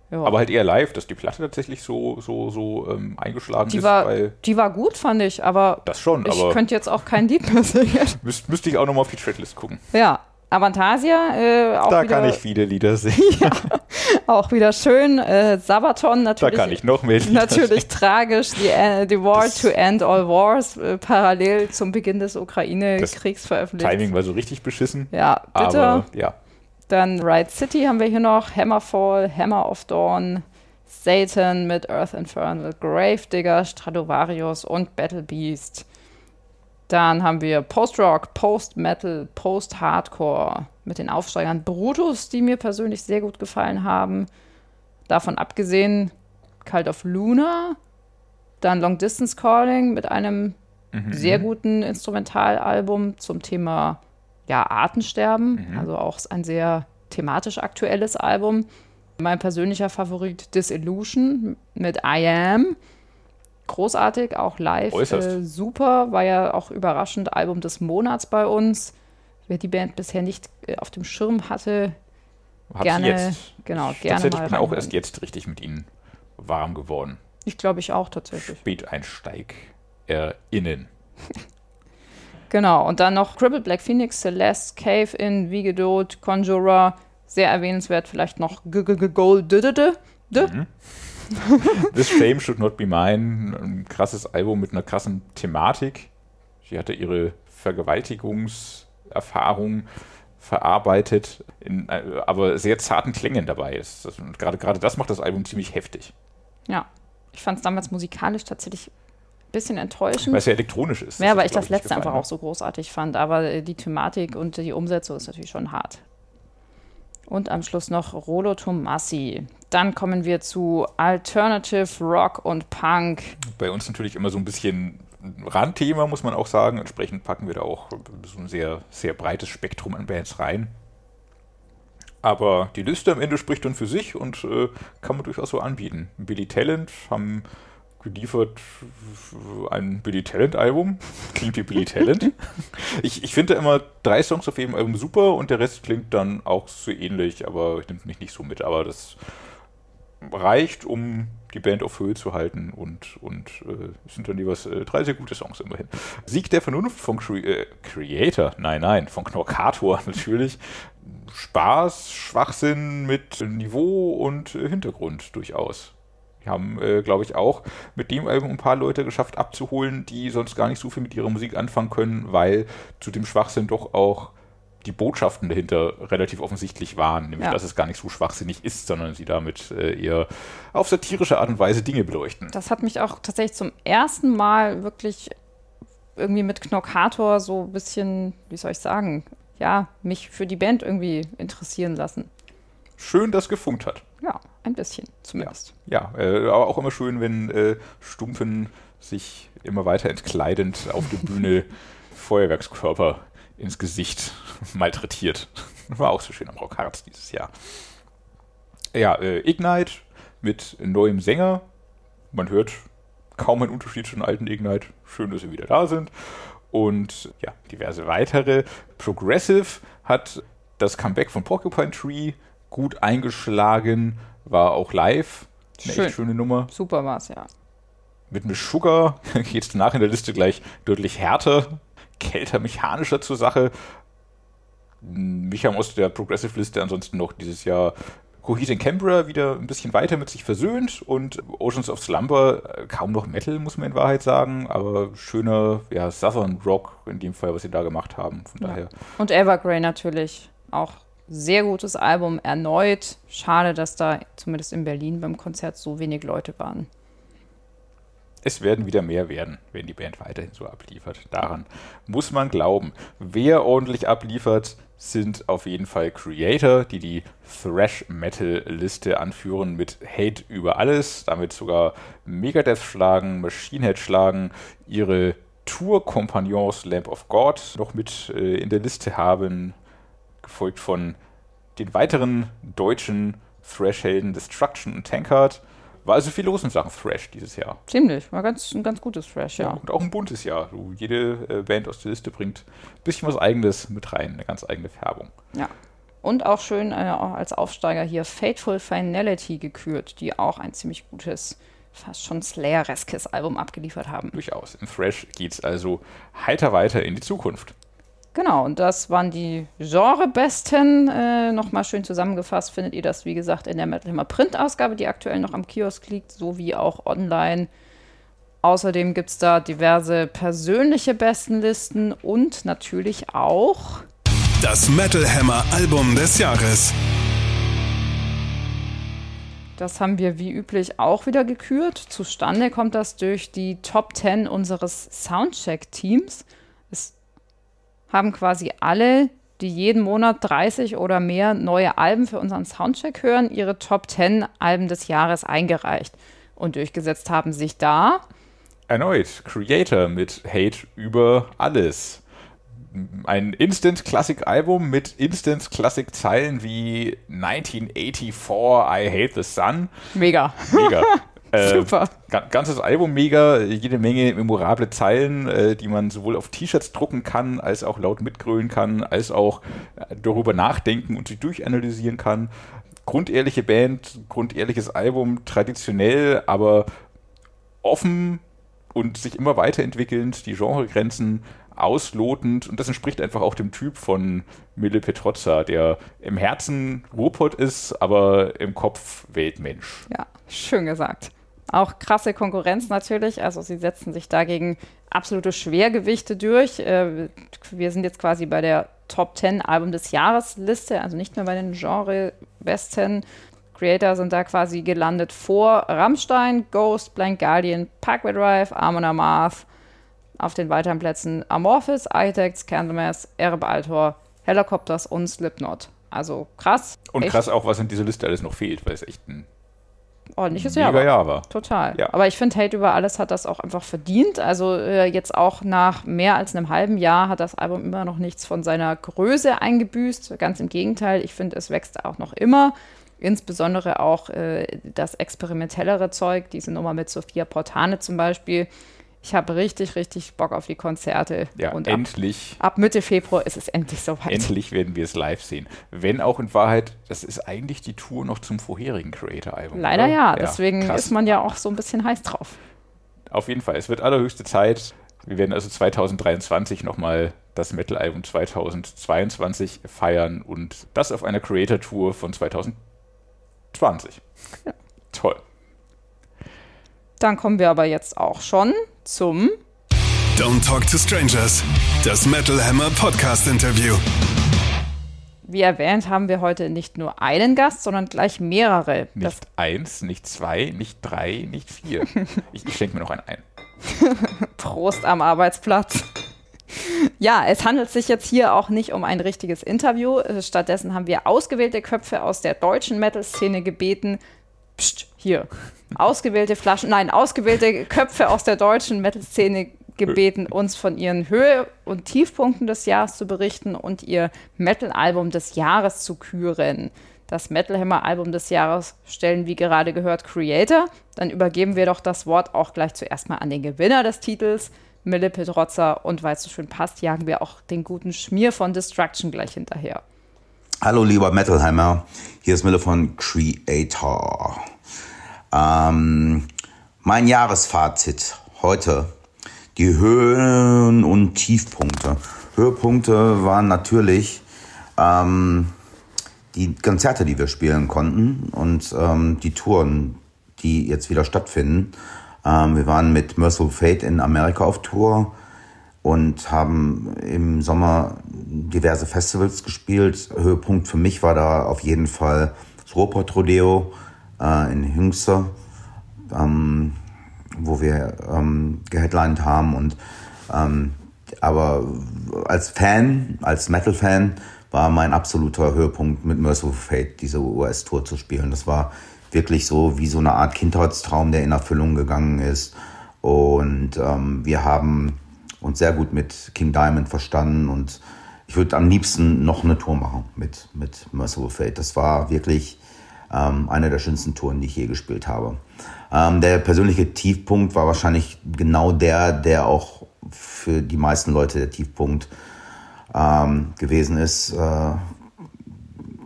Ja. Aber halt eher live, dass die Platte tatsächlich so eingeschlagen ist. Die war gut, fand ich, aber das schon, ich könnte jetzt auch kein Lied mehr singen. Müsste ich auch nochmal auf die Tracklist gucken. Ja, Avantasia auch da wieder... kann ich viele Lieder singen. Ja, auch wieder schön. Sabaton natürlich. Da kann ich noch mehr Lieder natürlich singen. Tragisch. The War to End All Wars, parallel zum Beginn des Ukraine-Kriegs veröffentlicht. Timing war so richtig beschissen. Ja, bitte. Aber, ja. Dann Ride City haben wir hier noch, Hammerfall, Hammer of Dawn, Satan mit Earth Infernal, Gravedigger, Stratovarius und Battle Beast. Dann haben wir Post-Rock, Post-Metal, Post-Hardcore mit den Aufsteigern Brutus, die mir persönlich sehr gut gefallen haben. Davon abgesehen Cult of Luna, dann Long Distance Calling mit einem sehr guten Instrumentalalbum zum Thema Artensterben, also auch ein sehr thematisch aktuelles Album. Mein persönlicher Favorit Disillusion mit I Am. Großartig, auch live. Super, war ja auch überraschend Album des Monats bei uns. Wer die Band bisher nicht auf dem Schirm hatte, gerne mal Ich bin auch erst jetzt richtig mit ihnen warm geworden. Ich glaube, ich auch tatsächlich. SpäteinsteigerInnen. Genau, und dann noch Crippled Black Phoenix, Celeste, Cave-In, Vigedot, Conjurer, sehr erwähnenswert vielleicht noch Gold. This Fame Should Not Be Mine, ein krasses Album mit einer krassen Thematik. Sie hatte ihre Vergewaltigungserfahrung verarbeitet, aber sehr zarten Klängen dabei. Und gerade das macht das Album ziemlich heftig. Ja, ich fand es damals musikalisch tatsächlich ein bisschen enttäuschend. Weil es ja elektronisch ist. Ja, weil ich das letzte einfach auch so großartig fand. Aber die Thematik und die Umsetzung ist natürlich schon hart. Und am Schluss noch Rolo Tomassi. Dann kommen wir zu Alternative Rock und Punk. Bei uns natürlich immer so ein bisschen Randthema, muss man auch sagen. Entsprechend packen wir da auch so ein sehr, sehr breites Spektrum an Bands rein. Aber die Liste am Ende spricht dann für sich und kann man durchaus so anbieten. Billy Talent haben geliefert ein Billy Talent-Album. Klingt wie Billy Talent. Ich finde immer 3 Songs auf jedem Album super und der Rest klingt dann auch so ähnlich, aber nimmt mich nicht so mit. Aber das reicht, um die Band auf Höhe zu halten und sind dann jeweils 3 sehr gute Songs immerhin. Sieg der Vernunft von Creator, von Knorkator natürlich. Spaß, Schwachsinn mit Niveau und Hintergrund durchaus. Wir haben, glaube ich, auch mit dem Album ein paar Leute geschafft abzuholen, die sonst gar nicht so viel mit ihrer Musik anfangen können, weil zu dem Schwachsinn doch auch die Botschaften dahinter relativ offensichtlich waren. Nämlich, dass es gar nicht so schwachsinnig ist, sondern sie damit eher auf satirische Art und Weise Dinge beleuchten. Das hat mich auch tatsächlich zum ersten Mal wirklich irgendwie mit Knorkator so ein bisschen, wie soll ich sagen, mich für die Band irgendwie interessieren lassen. Schön, dass gefunkt hat. Ja, ein bisschen zumindest. Ja, aber auch immer schön, wenn Stumpfen sich immer weiter entkleidend auf der Bühne Feuerwerkskörper ins Gesicht malträtiert. War auch so schön am Rockharz dieses Jahr. Ja, Ignite mit neuem Sänger. Man hört kaum einen Unterschied zu den alten Ignite. Schön, dass sie wieder da sind. Und ja, diverse weitere. Progressive hat das Comeback von Porcupine Tree gut eingeschlagen, war auch live. Eine echt schöne Nummer. Super war's, ja. Mit Miss Sugar geht es danach in der Liste gleich deutlich härter, kälter, mechanischer zur Sache. Mich haben aus der Progressive-Liste ansonsten noch dieses Jahr Coheed and Cambria wieder ein bisschen weiter mit sich versöhnt und Oceans of Slumber, kaum noch Metal, muss man in Wahrheit sagen, aber schöner Southern Rock in dem Fall, was sie da gemacht haben. Von daher. Und Evergrey natürlich auch. Sehr gutes Album, erneut. Schade, dass da zumindest in Berlin beim Konzert so wenig Leute waren. Es werden wieder mehr werden, wenn die Band weiterhin so abliefert. Daran muss man glauben. Wer ordentlich abliefert, sind auf jeden Fall Creator, die Thrash-Metal-Liste anführen mit Hate über alles, damit sogar Megadeth schlagen, Machine Head schlagen, ihre Tour-Kompagnons Lamb of God noch mit in der Liste haben, gefolgt von den weiteren deutschen Thrash-Helden Destruction und Tankard. War also viel los in Sachen Thrash dieses Jahr. Ziemlich, war ein ganz gutes Thrash, ja. Und auch ein buntes Jahr. Jede Band aus der Liste bringt ein bisschen was Eigenes mit rein, eine ganz eigene Färbung. Ja. Und auch schön auch als Aufsteiger hier Fateful Finality gekürt, die auch ein ziemlich gutes, fast schon Slayer-eskes Album abgeliefert haben. Durchaus. In Thrash geht's also heiter weiter in die Zukunft. Genau, und das waren die Genre-Besten. Nochmal schön zusammengefasst findet ihr das, wie gesagt, in der Metal Hammer Print-Ausgabe, die aktuell noch am Kiosk liegt, sowie auch online. Außerdem gibt es da diverse persönliche Bestenlisten und natürlich auch das Metal Hammer Album des Jahres. Das haben wir wie üblich auch wieder gekürt. Zustande kommt das durch die Top 10 unseres Soundcheck-Teams. Es haben quasi alle, die jeden Monat 30 oder mehr neue Alben für unseren Soundcheck hören, ihre Top 10 Alben des Jahres eingereicht. Und durchgesetzt haben sich da erneut Creator mit Hate über alles. Ein Instant-Classic-Album mit Instant-Classic-Zeilen wie 1984, I Hate the Sun. Mega. Super. Ganzes Album mega, jede Menge memorable Zeilen, die man sowohl auf T-Shirts drucken kann, als auch laut mitgrölen kann, als auch darüber nachdenken und sich durchanalysieren kann. Grundehrliche Band, grundehrliches Album, traditionell, aber offen und sich immer weiterentwickelnd, die Genregrenzen auslotend, und das entspricht einfach auch dem Typ von Mille Petrozza, der im Herzen Ruhrpott ist, aber im Kopf Weltmensch. Ja, schön gesagt. Auch krasse Konkurrenz natürlich, also sie setzen sich dagegen absolute Schwergewichte durch. Wir sind jetzt quasi bei der Top 10 Album des Jahres Liste, also nicht mehr bei den Genre-Besten. Creator sind da quasi gelandet vor Rammstein, Ghost, Blind Guardian, Parkway Drive, Amon Amarth. Auf den weiteren Plätzen Amorphis, Architects, Candlemass, Ereb Altor, Helicopters und Slipknot. Also krass. Und krass auch, was in dieser Liste alles noch fehlt, weil es echt ein ordentliches Jahr war. Total. Ja. Aber ich finde, Hate über alles hat das auch einfach verdient. Also jetzt auch nach mehr als einem halben Jahr hat das Album immer noch nichts von seiner Größe eingebüßt. Ganz im Gegenteil, ich finde, es wächst auch noch immer. Insbesondere auch das experimentellere Zeug, diese Nummer mit Sophia Portane zum Beispiel. Ich habe richtig, richtig Bock auf die Konzerte. Ja, und endlich. Ab Mitte Februar ist es endlich soweit. Endlich werden wir es live sehen. Wenn auch in Wahrheit, das ist eigentlich die Tour noch zum vorherigen Creator-Album. Leider oder? ja, deswegen krass. ist man ja auch so ein bisschen heiß drauf. Auf jeden Fall, es wird allerhöchste Zeit. Wir werden also 2023 nochmal das Metal-Album 2022 feiern und das auf einer Creator-Tour von 2020. Ja. Toll. Dann kommen wir aber jetzt auch schon zum Don't Talk to Strangers, das Metal Hammer Podcast Interview. Wie erwähnt, haben wir heute nicht nur einen Gast, sondern gleich mehrere. Nicht 1, nicht 2, nicht 3, nicht 4. Ich schenke mir noch einen ein. Prost am Arbeitsplatz. Ja, es handelt sich jetzt hier auch nicht um ein richtiges Interview. Stattdessen haben wir ausgewählte Köpfe aus der deutschen Metal-Szene gebeten. Psst, hier. Ausgewählte Köpfe aus der deutschen Metal-Szene gebeten, uns von ihren Höhe- und Tiefpunkten des Jahres zu berichten und ihr Metal-Album des Jahres zu küren. Das Metal Hammer Album des Jahres stellen, wie gerade gehört, Creator. Dann übergeben wir doch das Wort auch gleich zuerst mal an den Gewinner des Titels, Mille Petrozza. Und weil es so schön passt, jagen wir auch den guten Schmier von Destruction gleich hinterher. Hallo lieber Metal Hammer, hier ist Mille von Creator. Mein Jahresfazit heute, die Höhen- und Tiefpunkte. Höhepunkte waren natürlich die Konzerte, die wir spielen konnten und die Touren, die jetzt wieder stattfinden. Wir waren mit Merciful Fate in Amerika auf Tour und haben im Sommer diverse Festivals gespielt. Höhepunkt für mich war da auf jeden Fall das Ruhrpott Rodeo in Hüngste, wo wir geheadlined haben. Und aber als Metal-Fan, war mein absoluter Höhepunkt mit Merciful Fate, diese US-Tour zu spielen. Das war wirklich so wie so eine Art Kindheitstraum, der in Erfüllung gegangen ist. Und wir haben uns sehr gut mit King Diamond verstanden und ich würde am liebsten noch eine Tour machen mit Merciful Fate. Das war wirklich eine der schönsten Touren, die ich je gespielt habe. Der persönliche Tiefpunkt war wahrscheinlich genau der auch für die meisten Leute der Tiefpunkt gewesen ist.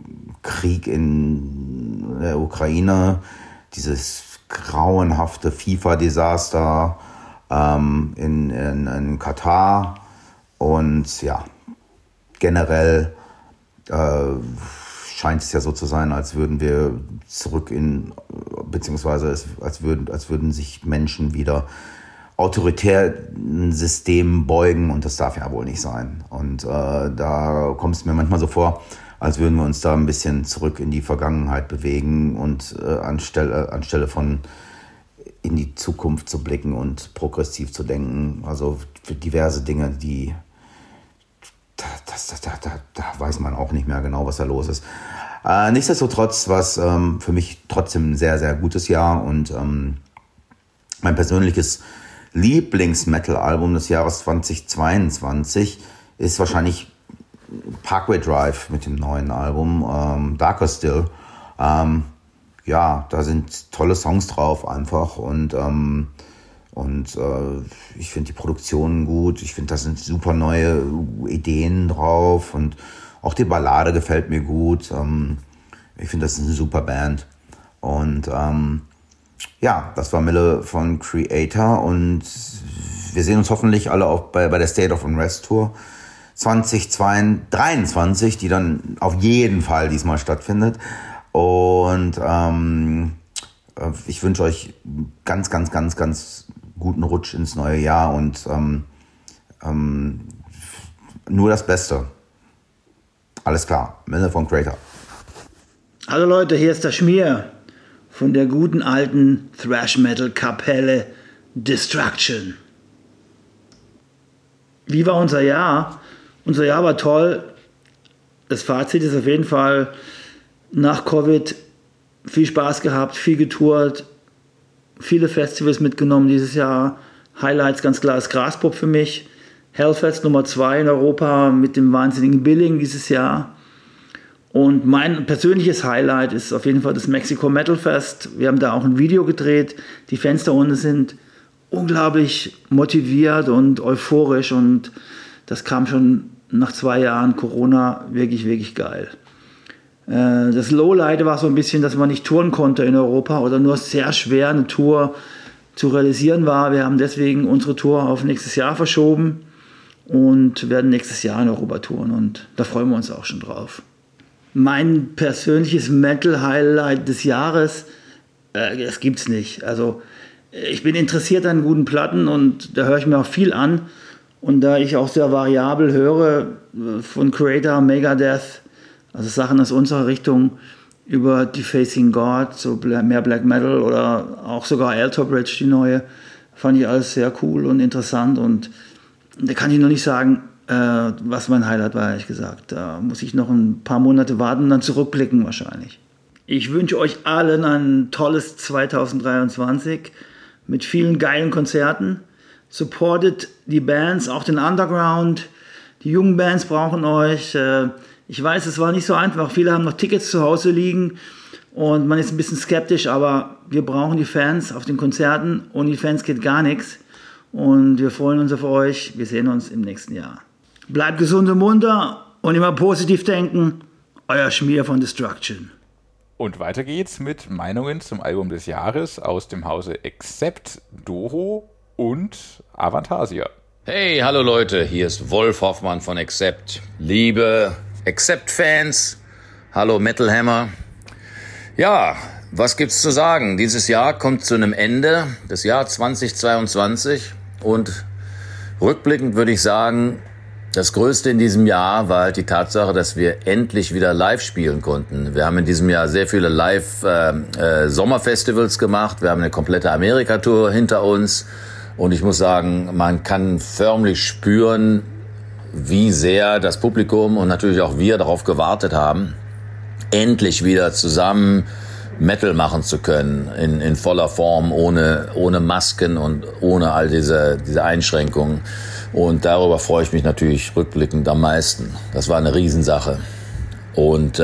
Krieg in der Ukraine, dieses grauenhafte FIFA-Desaster in Katar und ja, generell scheint es ja so zu sein, als würden wir zurück beziehungsweise als würden sich Menschen wieder autoritären Systemen beugen und das darf ja wohl nicht sein. Und da kommt es mir manchmal so vor, als würden wir uns da ein bisschen zurück in die Vergangenheit bewegen und anstelle von in die Zukunft zu blicken und progressiv zu denken. Also für diverse Dinge, da weiß man auch nicht mehr genau, was da los ist. Nichtsdestotrotz war es für mich trotzdem ein sehr, sehr gutes Jahr und mein persönliches Lieblings-Metal-Album des Jahres 2022 ist wahrscheinlich Parkway Drive mit dem neuen Album, Darker Still. Ja, da sind tolle Songs drauf einfach und ich finde die Produktionen gut. Ich finde, da sind super neue Ideen drauf und auch die Ballade gefällt mir gut. Ich finde, das ist eine super Band. Und ja, das war Mille von Kreator und wir sehen uns hoffentlich alle auch bei der State of Unrest Tour 2023, die dann auf jeden Fall diesmal stattfindet. Und ich wünsche euch ganz, ganz, ganz, ganz guten Rutsch ins neue Jahr und nur das Beste. Alles klar, Mille von Kreator. Hallo Leute, hier ist der Schmier von der guten alten Thrash-Metal-Kapelle Destruction. Wie war unser Jahr? Unser Jahr war toll. Das Fazit ist auf jeden Fall nach Covid viel Spaß gehabt, viel getourt, viele Festivals mitgenommen dieses Jahr. Highlights ganz klar ist Graspup für mich. Hellfest Nummer 2 in Europa mit dem wahnsinnigen Billing dieses Jahr. Und mein persönliches Highlight ist auf jeden Fall das Mexico Metal Fest. Wir haben da auch ein Video gedreht. Die Fans da unten sind unglaublich motiviert und euphorisch und das kam schon nach 2 Jahren Corona wirklich, wirklich geil. Das Lowlight war so ein bisschen, dass man nicht touren konnte in Europa oder nur sehr schwer eine Tour zu realisieren war. Wir haben deswegen unsere Tour auf nächstes Jahr verschoben und werden nächstes Jahr in Europa touren und da freuen wir uns auch schon drauf. Mein persönliches Metal-Highlight des Jahres, das gibt's nicht. Also ich bin interessiert an guten Platten und da höre ich mir auch viel an. Und da ich auch sehr variabel höre, von Kreator, Megadeth, also Sachen aus unserer Richtung, über Defacing God, so mehr Black Metal oder auch sogar Alter Bridge, die neue, fand ich alles sehr cool und interessant. Und da kann ich noch nicht sagen, was mein Highlight war, ehrlich gesagt. Da muss ich noch ein paar Monate warten und dann zurückblicken wahrscheinlich. Ich wünsche euch allen ein tolles 2023 mit vielen geilen Konzerten. Supportet die Bands, auch den Underground. Die jungen Bands brauchen euch. Ich weiß, es war nicht so einfach. Viele haben noch Tickets zu Hause liegen und man ist ein bisschen skeptisch, aber wir brauchen die Fans auf den Konzerten. Ohne die Fans geht gar nichts. Und wir freuen uns auf euch. Wir sehen uns im nächsten Jahr. Bleibt gesund und munter und immer positiv denken. Euer Schmier von Destruction. Und weiter geht's mit Meinungen zum Album des Jahres aus dem Hause Accept, Doro und Avantasia. Hey, hallo Leute, hier ist Wolf Hoffmann von Accept. Liebe Accept-Fans, hallo Metal Hammer. Ja, was gibt's zu sagen? Dieses Jahr kommt zu einem Ende, das Jahr 2022 und rückblickend würde ich sagen, das Größte in diesem Jahr war halt die Tatsache, dass wir endlich wieder live spielen konnten. Wir haben in diesem Jahr sehr viele Live-Sommerfestivals gemacht. Wir haben eine komplette Amerika-Tour hinter uns. Und ich muss sagen, man kann förmlich spüren, wie sehr das Publikum und natürlich auch wir darauf gewartet haben, endlich wieder zusammen Metal machen zu können, in voller Form, ohne Masken und ohne all diese Einschränkungen. Und darüber freue ich mich natürlich rückblickend am meisten. Das war eine Riesensache. Und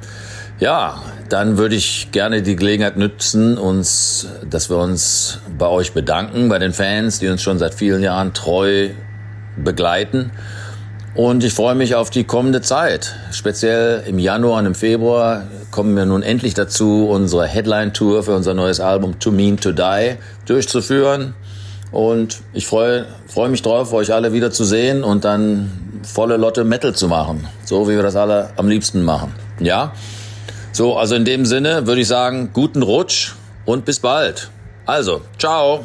ja, dann würde ich gerne die Gelegenheit nutzen, dass wir uns bei euch bedanken, bei den Fans, die uns schon seit vielen Jahren treu begleiten. Und ich freue mich auf die kommende Zeit. Speziell im Januar und im Februar kommen wir nun endlich dazu, unsere Headline-Tour für unser neues Album To Mean To Die durchzuführen. Und ich freue mich drauf, euch alle wieder zu sehen und dann volle Lotte Metal zu machen. So wie wir das alle am liebsten machen. Ja? So, also in dem Sinne würde ich sagen, guten Rutsch und bis bald. Also, ciao.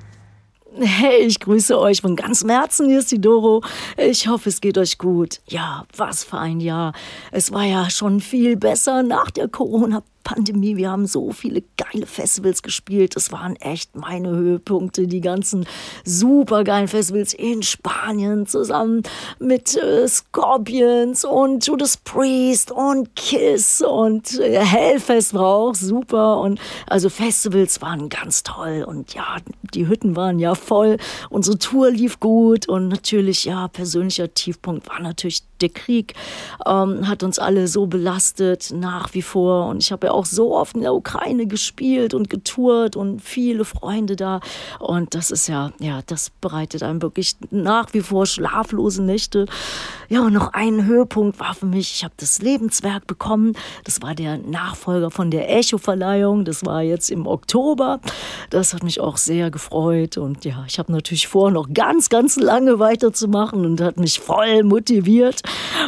Hey, ich grüße euch von ganzem Herzen. Hier ist die Doro. Ich hoffe, es geht euch gut. Ja, was für ein Jahr. Es war ja schon viel besser nach der Corona-Pandemie. Wir haben so viele geile Festivals gespielt. Das waren echt meine Höhepunkte. Die ganzen supergeilen Festivals in Spanien zusammen mit Scorpions und Judas Priest und Kiss und Hellfest war auch super. Und also Festivals waren ganz toll. Und ja, die Hütten waren ja voll. Unsere Tour lief gut. Und natürlich, ja, persönlicher Tiefpunkt war natürlich der Krieg. Hat uns alle so belastet, nach wie vor. Und ich habe ja auch so oft in der Ukraine gespielt und getourt und viele Freunde da. Und das ist ja, das bereitet einem wirklich nach wie vor schlaflose Nächte. Ja, und noch ein Höhepunkt war für mich, ich habe das Lebenswerk bekommen. Das war der Nachfolger von der Echo-Verleihung. Das war jetzt im Oktober. Das hat mich auch sehr gefreut. Und ja, ich habe natürlich vor, noch ganz, ganz lange weiterzumachen und hat mich voll motiviert.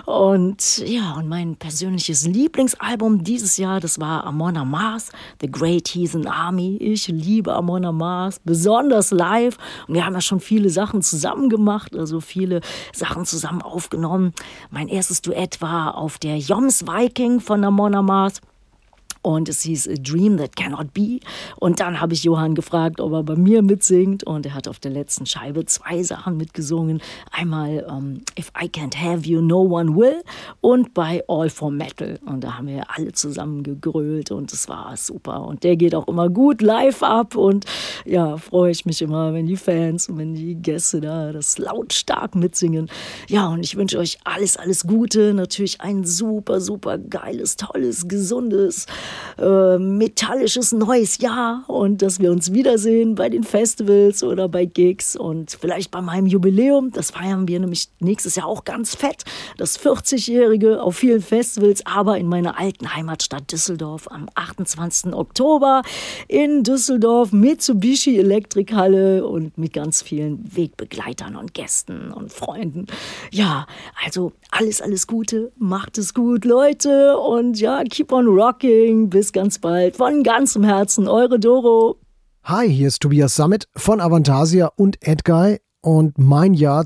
Und ja, und mein persönliches Lieblingsalbum dieses Jahr, das war Amon Amarth, The Great Heathen Army. Ich liebe Amon Amarth, besonders live. Und wir haben ja schon viele Sachen zusammen gemacht, also viele Sachen zusammen aufgenommen. Mein erstes Duett war auf der Joms Viking von Amon Amarth. Und es hieß A Dream That Cannot Be. Und dann habe ich Johann gefragt, ob er bei mir mitsingt. Und er hat auf der letzten Scheibe 2 Sachen mitgesungen. Einmal If I Can't Have You, No One Will. Und bei All for Metal. Und da haben wir alle zusammen gegrölt. Und es war super. Und der geht auch immer gut live ab. Und ja, freue ich mich immer, wenn die Fans und wenn die Gäste da das lautstark mitsingen. Ja, und ich wünsche euch alles Gute. Natürlich ein super, super geiles, tolles, gesundes, metallisches neues Jahr und dass wir uns wiedersehen bei den Festivals oder bei Gigs und vielleicht bei meinem Jubiläum. Das feiern wir nämlich nächstes Jahr auch ganz fett. Das 40-Jährige auf vielen Festivals, aber in meiner alten Heimatstadt Düsseldorf am 28. Oktober in Düsseldorf, Mitsubishi Elektrikhalle und mit ganz vielen Wegbegleitern und Gästen und Freunden. Ja, also alles Gute, macht es gut, Leute, und ja, keep on rocking. Bis ganz bald. Von ganzem Herzen, eure Doro. Hi, hier ist Tobias Sammet von Avantasia und Edguy. Und mein Jahr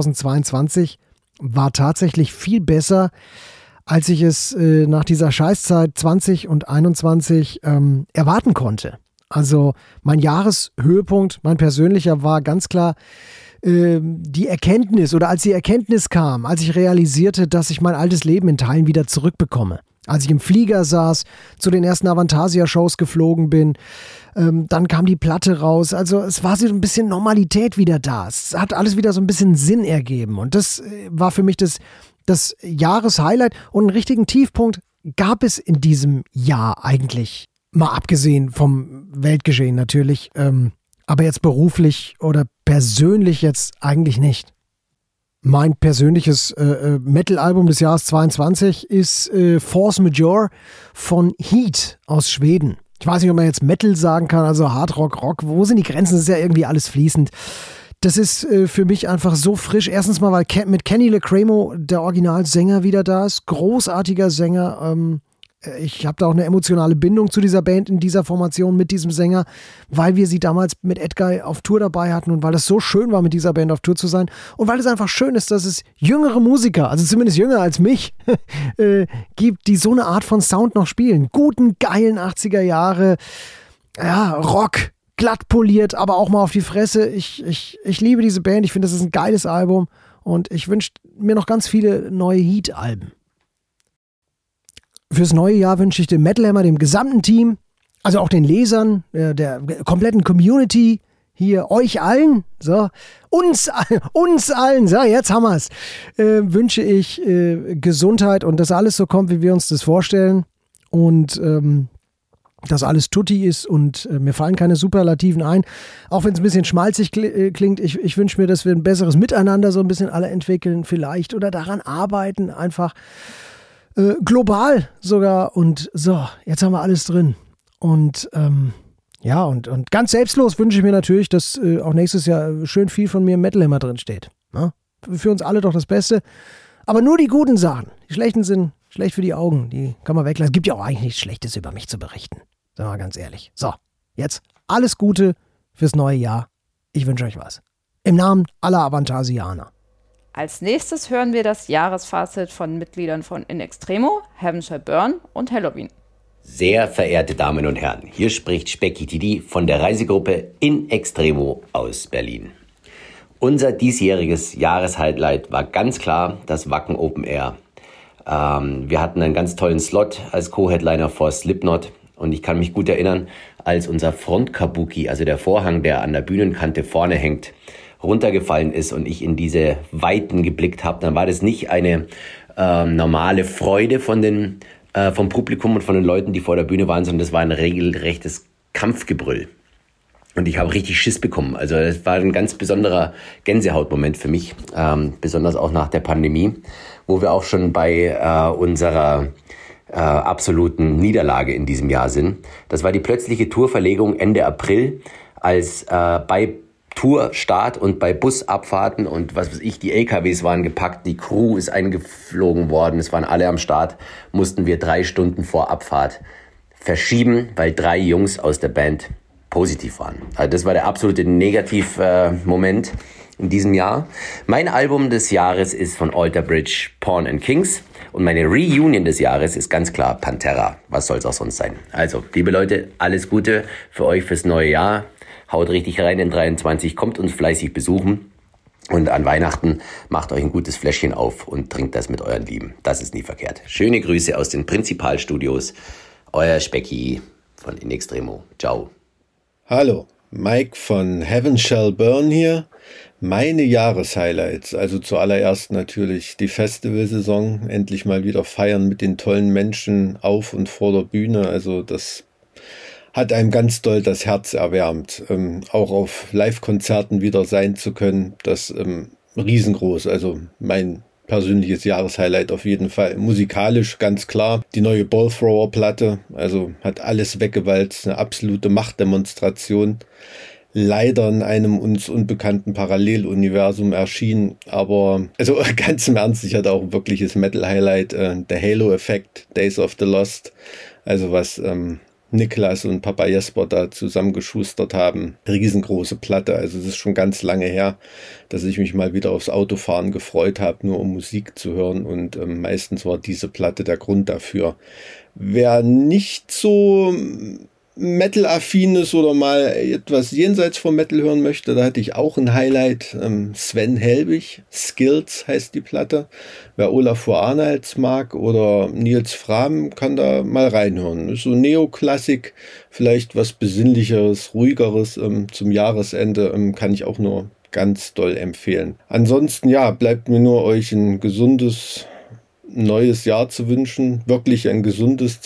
2022 war tatsächlich viel besser, als ich es nach dieser Scheißzeit 20 und 21 erwarten konnte. Also mein Jahreshöhepunkt, mein persönlicher, war ganz klar die Erkenntnis, oder als die Erkenntnis kam, als ich realisierte, dass ich mein altes Leben in Teilen wieder zurückbekomme. Als ich im Flieger saß, zu den ersten Avantasia-Shows geflogen bin, dann kam die Platte raus. Also es war so ein bisschen Normalität wieder da. Es hat alles wieder so ein bisschen Sinn ergeben. Und das war für mich das Jahreshighlight. Und einen richtigen Tiefpunkt gab es in diesem Jahr eigentlich. Mal abgesehen vom Weltgeschehen natürlich. Aber jetzt beruflich oder persönlich jetzt eigentlich nicht. Mein persönliches Metal-Album des Jahres 22 ist Force Majeure von Heat aus Schweden. Ich weiß nicht, ob man jetzt Metal sagen kann, also Hardrock, Rock. Wo sind die Grenzen? Das ist ja irgendwie alles fließend. Das ist für mich einfach so frisch. Erstens mal, weil mit Kenny Lecremo der Originalsänger wieder da ist. Großartiger Sänger. Ich habe da auch eine emotionale Bindung zu dieser Band in dieser Formation mit diesem Sänger, weil wir sie damals mit Edguy auf Tour dabei hatten und weil es so schön war, mit dieser Band auf Tour zu sein und weil es einfach schön ist, dass es jüngere Musiker, also zumindest jünger als mich, gibt, die so eine Art von Sound noch spielen. Guten, geilen 80er Jahre, ja, Rock, glatt poliert, aber auch mal auf die Fresse. Ich liebe diese Band, ich finde, das ist ein geiles Album und ich wünsche mir noch ganz viele neue Heat-Alben. Fürs neue Jahr wünsche ich dem Metal Hammer, dem gesamten Team, also auch den Lesern, der kompletten Community, hier euch allen, so, uns allen, so, jetzt haben wir es, wünsche ich Gesundheit und dass alles so kommt, wie wir uns das vorstellen. Und dass alles tutti ist und mir fallen keine Superlativen ein. Auch wenn es ein bisschen schmalzig klingt, ich wünsche mir, dass wir ein besseres Miteinander so ein bisschen alle entwickeln vielleicht oder daran arbeiten, einfach global sogar. Und so, jetzt haben wir alles drin. Und ja, und ganz selbstlos wünsche ich mir natürlich, dass auch nächstes Jahr schön viel von mir im Metal Hammer drin steht. Ne? Für uns alle doch das Beste. Aber nur die guten Sachen. Die schlechten sind schlecht für die Augen. Die kann man weglassen. Es gibt ja auch eigentlich nichts Schlechtes über mich zu berichten. Sagen wir mal ganz ehrlich. So, jetzt alles Gute fürs neue Jahr. Ich wünsche euch was. Im Namen aller Avantasianer. Als nächstes hören wir das Jahresfazit von Mitgliedern von In Extremo, Heaven Shall Burn und Helloween. Sehr verehrte Damen und Herren, hier spricht Specki Didi von der Reisegruppe In Extremo aus Berlin. Unser diesjähriges Jahreshighlight war ganz klar das Wacken Open Air. Wir hatten einen ganz tollen Slot als Co-Headliner vor Slipknot und ich kann mich gut erinnern, als unser Front-Kabuki, also der Vorhang, der an der Bühnenkante vorne hängt, runtergefallen ist und ich in diese Weiten geblickt habe, dann war das nicht eine normale Freude vom Publikum und von den Leuten, die vor der Bühne waren, sondern das war ein regelrechtes Kampfgebrüll. Und ich habe richtig Schiss bekommen. Also es war ein ganz besonderer Gänsehautmoment für mich, besonders auch nach der Pandemie, wo wir auch schon bei unserer absoluten Niederlage in diesem Jahr sind. Das war die plötzliche Tourverlegung Ende April, als bei Tourstart und bei Busabfahrten und was weiß ich, die LKWs waren gepackt, die Crew ist eingeflogen worden, es waren alle am Start, mussten wir 3 Stunden vor Abfahrt verschieben, weil 3 Jungs aus der Band positiv waren. Also das war der absolute Negativ-Moment in diesem Jahr. Mein Album des Jahres ist von Alter Bridge, Pawn and Kings. Und meine Reunion des Jahres ist ganz klar Pantera. Was soll es auch sonst sein? Also, liebe Leute, alles Gute für euch fürs neue Jahr. Haut richtig rein in 23, kommt uns fleißig besuchen. Und an Weihnachten macht euch ein gutes Fläschchen auf und trinkt das mit euren Lieben. Das ist nie verkehrt. Schöne Grüße aus den Prinzipalstudios. Euer Specki von In Extremo. Ciao. Hallo, Mike von Heaven Shall Burn hier. Meine Jahreshighlights, also zuallererst natürlich die Festivalsaison, endlich mal wieder feiern mit den tollen Menschen auf und vor der Bühne, also das hat einem ganz doll das Herz erwärmt, auch auf Live-Konzerten wieder sein zu können, das riesengroß, also mein persönliches Jahreshighlight auf jeden Fall. Musikalisch ganz klar, die neue Ballthrower-Platte, also hat alles weggewalzt, eine absolute Machtdemonstration. Leider in einem uns unbekannten Paralleluniversum erschienen, aber also ganz im Ernst, ich hatte auch ein wirkliches Metal-Highlight, der Halo-Effekt, Days of the Lost, also was Niklas und Papa Jesper da zusammengeschustert haben, riesengroße Platte, also es ist schon ganz lange her, dass ich mich mal wieder aufs Autofahren gefreut habe, nur um Musik zu hören und meistens war diese Platte der Grund dafür. Wer nicht so Metal-affin ist oder mal etwas jenseits vom Metal hören möchte, da hatte ich auch ein Highlight. Sven Helbig, Skills heißt die Platte. Wer Olafur Arnalds mag oder Nils Frahm, kann da mal reinhören. Ist so Neoklassik, vielleicht was Besinnlicheres, Ruhigeres zum Jahresende, kann ich auch nur ganz doll empfehlen. Ansonsten, ja, bleibt mir nur euch ein gesundes neues Jahr zu wünschen, wirklich ein gesundes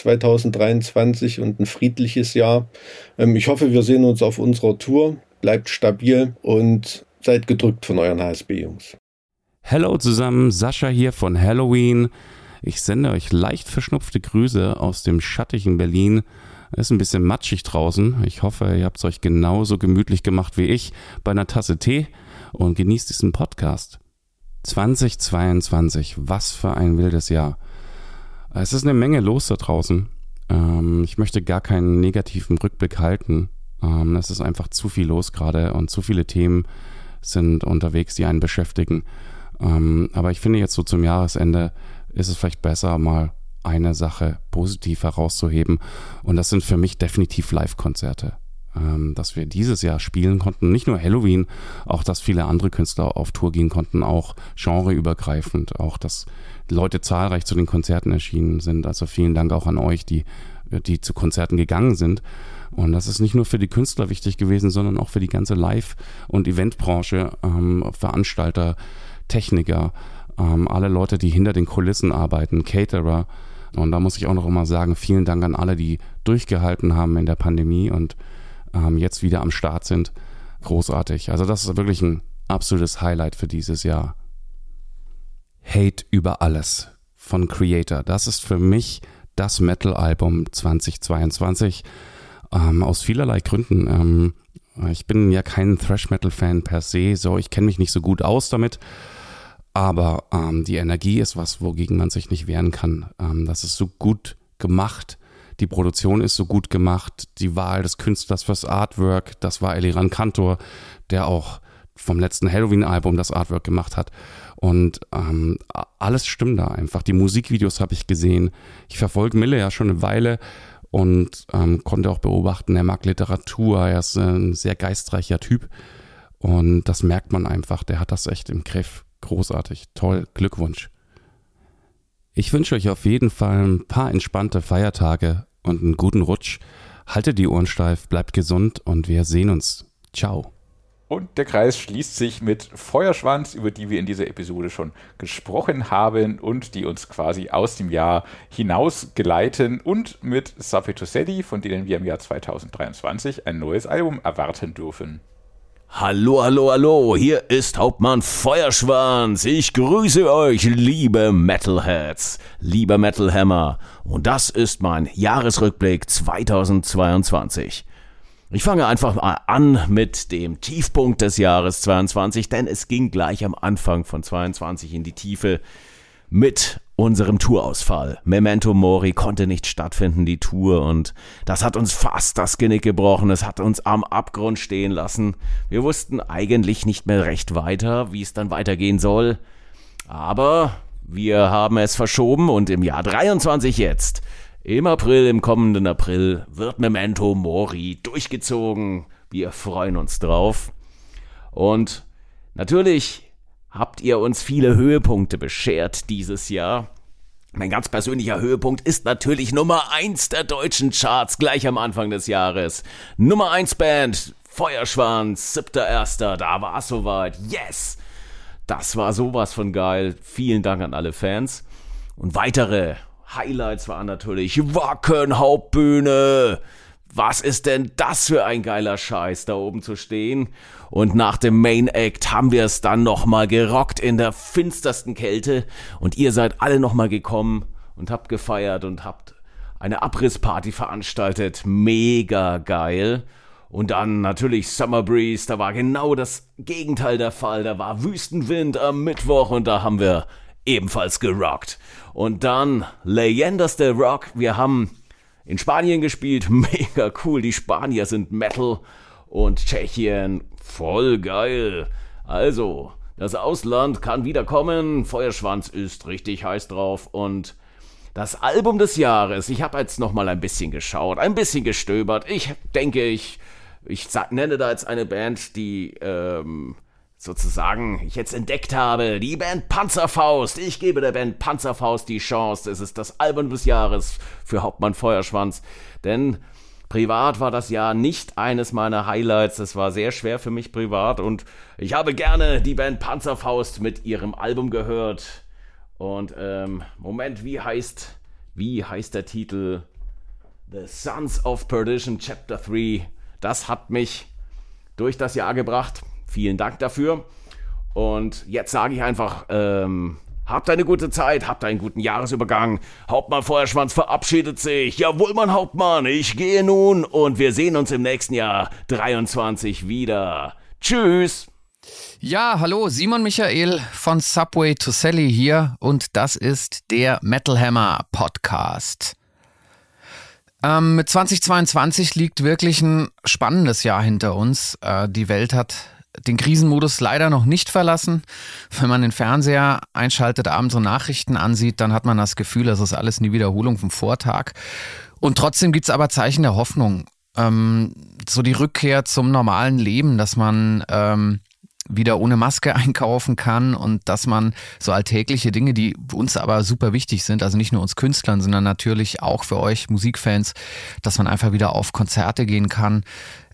2023 und ein friedliches Jahr. Ich hoffe, wir sehen uns auf unserer Tour. Bleibt stabil und seid gedrückt von euren HSB-Jungs. Hello zusammen, Sascha hier von Helloween. Ich sende euch leicht verschnupfte Grüße aus dem schattigen Berlin. Es ist ein bisschen matschig draußen. Ich hoffe, ihr habt es euch genauso gemütlich gemacht wie ich bei einer Tasse Tee und genießt diesen Podcast. 2022, was für ein wildes Jahr. Es ist eine Menge los da draußen. Ich möchte gar keinen negativen Rückblick halten. Es ist einfach zu viel los gerade und zu viele Themen sind unterwegs, die einen beschäftigen. Aber ich finde jetzt so zum Jahresende ist es vielleicht besser, mal eine Sache positiv herauszuheben. Und das sind für mich definitiv Live-Konzerte. Dass wir dieses Jahr spielen konnten, nicht nur Helloween, auch dass viele andere Künstler auf Tour gehen konnten, auch genreübergreifend, auch dass Leute zahlreich zu den Konzerten erschienen sind. Also vielen Dank auch an euch, die zu Konzerten gegangen sind. Und das ist nicht nur für die Künstler wichtig gewesen, sondern auch für die ganze Live- und Eventbranche, Veranstalter, Techniker, alle Leute, die hinter den Kulissen arbeiten, Caterer, Und da muss ich auch noch immer sagen, vielen Dank an alle, die durchgehalten haben in der Pandemie und jetzt wieder am Start sind. Großartig. Also das ist wirklich ein absolutes Highlight für dieses Jahr. Hate über alles von Kreator. Das ist für mich das Metal-Album 2022. Aus vielerlei Gründen. Ich bin ja kein Thrash-Metal-Fan per se. So, ich kenne mich nicht so gut aus damit. Aber die Energie ist was, wogegen man sich nicht wehren kann. Das ist so gut gemacht. Die Produktion ist so gut gemacht. Die Wahl des Künstlers fürs Artwork, das war Eliran Kantor, der auch vom letzten Halloween-Album das Artwork gemacht hat. Und alles stimmt da einfach. Die Musikvideos habe ich gesehen. Ich verfolge Mille ja schon eine Weile und konnte auch beobachten, er mag Literatur, er ist ein sehr geistreicher Typ. Und das merkt man einfach, der hat das echt im Griff. Großartig, toll, Glückwunsch. Ich wünsche euch auf jeden Fall ein paar entspannte Feiertage und einen guten Rutsch. Haltet die Ohren steif, bleibt gesund und wir sehen uns. Ciao. Und der Kreis schließt sich mit Feuerschwanz, über die wir in dieser Episode schon gesprochen haben und die uns quasi aus dem Jahr hinaus geleiten, und mit Sapphe Toselli, von denen wir im Jahr 2023 ein neues Album erwarten dürfen. Hallo, hallo, hallo, hier ist Hauptmann Feuerschwanz. Ich grüße euch, liebe Metalheads, lieber Metal Hammer. Und das ist mein Jahresrückblick 2022. Ich fange einfach mal an mit dem Tiefpunkt des Jahres 22, denn es ging gleich am Anfang von 22 in die Tiefe mit unserem Tourausfall. Memento Mori konnte nicht stattfinden, die Tour, und das hat uns fast das Genick gebrochen. Es hat uns am Abgrund stehen lassen. Wir wussten eigentlich nicht mehr recht weiter, wie es dann weitergehen soll. Aber wir haben es verschoben und im Jahr 23 jetzt, im April, im kommenden April, wird Memento Mori durchgezogen. Wir freuen uns drauf. Und natürlich habt ihr uns viele Höhepunkte beschert dieses Jahr. Mein ganz persönlicher Höhepunkt ist natürlich Nummer 1 der deutschen Charts gleich am Anfang des Jahres. Nummer 1 Band, Feuerschwanz, 7.1., da war es soweit. Yes! Das war sowas von geil. Vielen Dank an alle Fans. Und weitere Highlights waren natürlich Wacken Hauptbühne. Was ist denn das für ein geiler Scheiß, da oben zu stehen? Und nach dem Main Act haben wir es dann nochmal gerockt in der finstersten Kälte. Und ihr seid alle nochmal gekommen und habt gefeiert und habt eine Abrissparty veranstaltet. Mega geil. Und dann natürlich Summer Breeze, da war genau das Gegenteil der Fall. Da war Wüstenwind am Mittwoch und da haben wir ebenfalls gerockt. Und dann Leyendas del Rock. Wir haben in Spanien gespielt, mega cool, die Spanier sind Metal, und Tschechien, voll geil. Also, das Ausland kann wiederkommen, Feuerschwanz ist richtig heiß drauf, und das Album des Jahres, ich habe jetzt nochmal ein bisschen geschaut, ein bisschen gestöbert. Ich denke, ich nenne da jetzt eine Band, die sozusagen ich jetzt entdeckt habe, die Band Panzerfaust. Ich gebe der Band Panzerfaust die Chance. Es ist das Album des Jahres für Hauptmann Feuerschwanz. Denn privat war das Jahr nicht eines meiner Highlights. Es war sehr schwer für mich privat. Und ich habe gerne die Band Panzerfaust mit ihrem Album gehört. Und Moment, wie heißt der Titel? The Sons of Perdition Chapter 3. Das hat mich durch das Jahr gebracht. Vielen Dank dafür. Und jetzt sage ich einfach, habt eine gute Zeit, habt einen guten Jahresübergang. Hauptmann Feuerschwanz verabschiedet sich. Jawohl, mein Hauptmann, ich gehe nun und wir sehen uns im nächsten Jahr 23 wieder. Tschüss. Ja, hallo, Simon Michael von Subway to Sally hier, und das ist der Metal Hammer Podcast. Mit 2022 liegt wirklich ein spannendes Jahr hinter uns. Die Welt hat den Krisenmodus leider noch nicht verlassen. Wenn man den Fernseher einschaltet, abends und Nachrichten ansieht, dann hat man das Gefühl, das ist alles eine Wiederholung vom Vortag. Und trotzdem gibt es aber Zeichen der Hoffnung. So die Rückkehr zum normalen Leben, dass man wieder ohne Maske einkaufen kann und dass man so alltägliche Dinge, die uns aber super wichtig sind, also nicht nur uns Künstlern, sondern natürlich auch für euch Musikfans, dass man einfach wieder auf Konzerte gehen kann,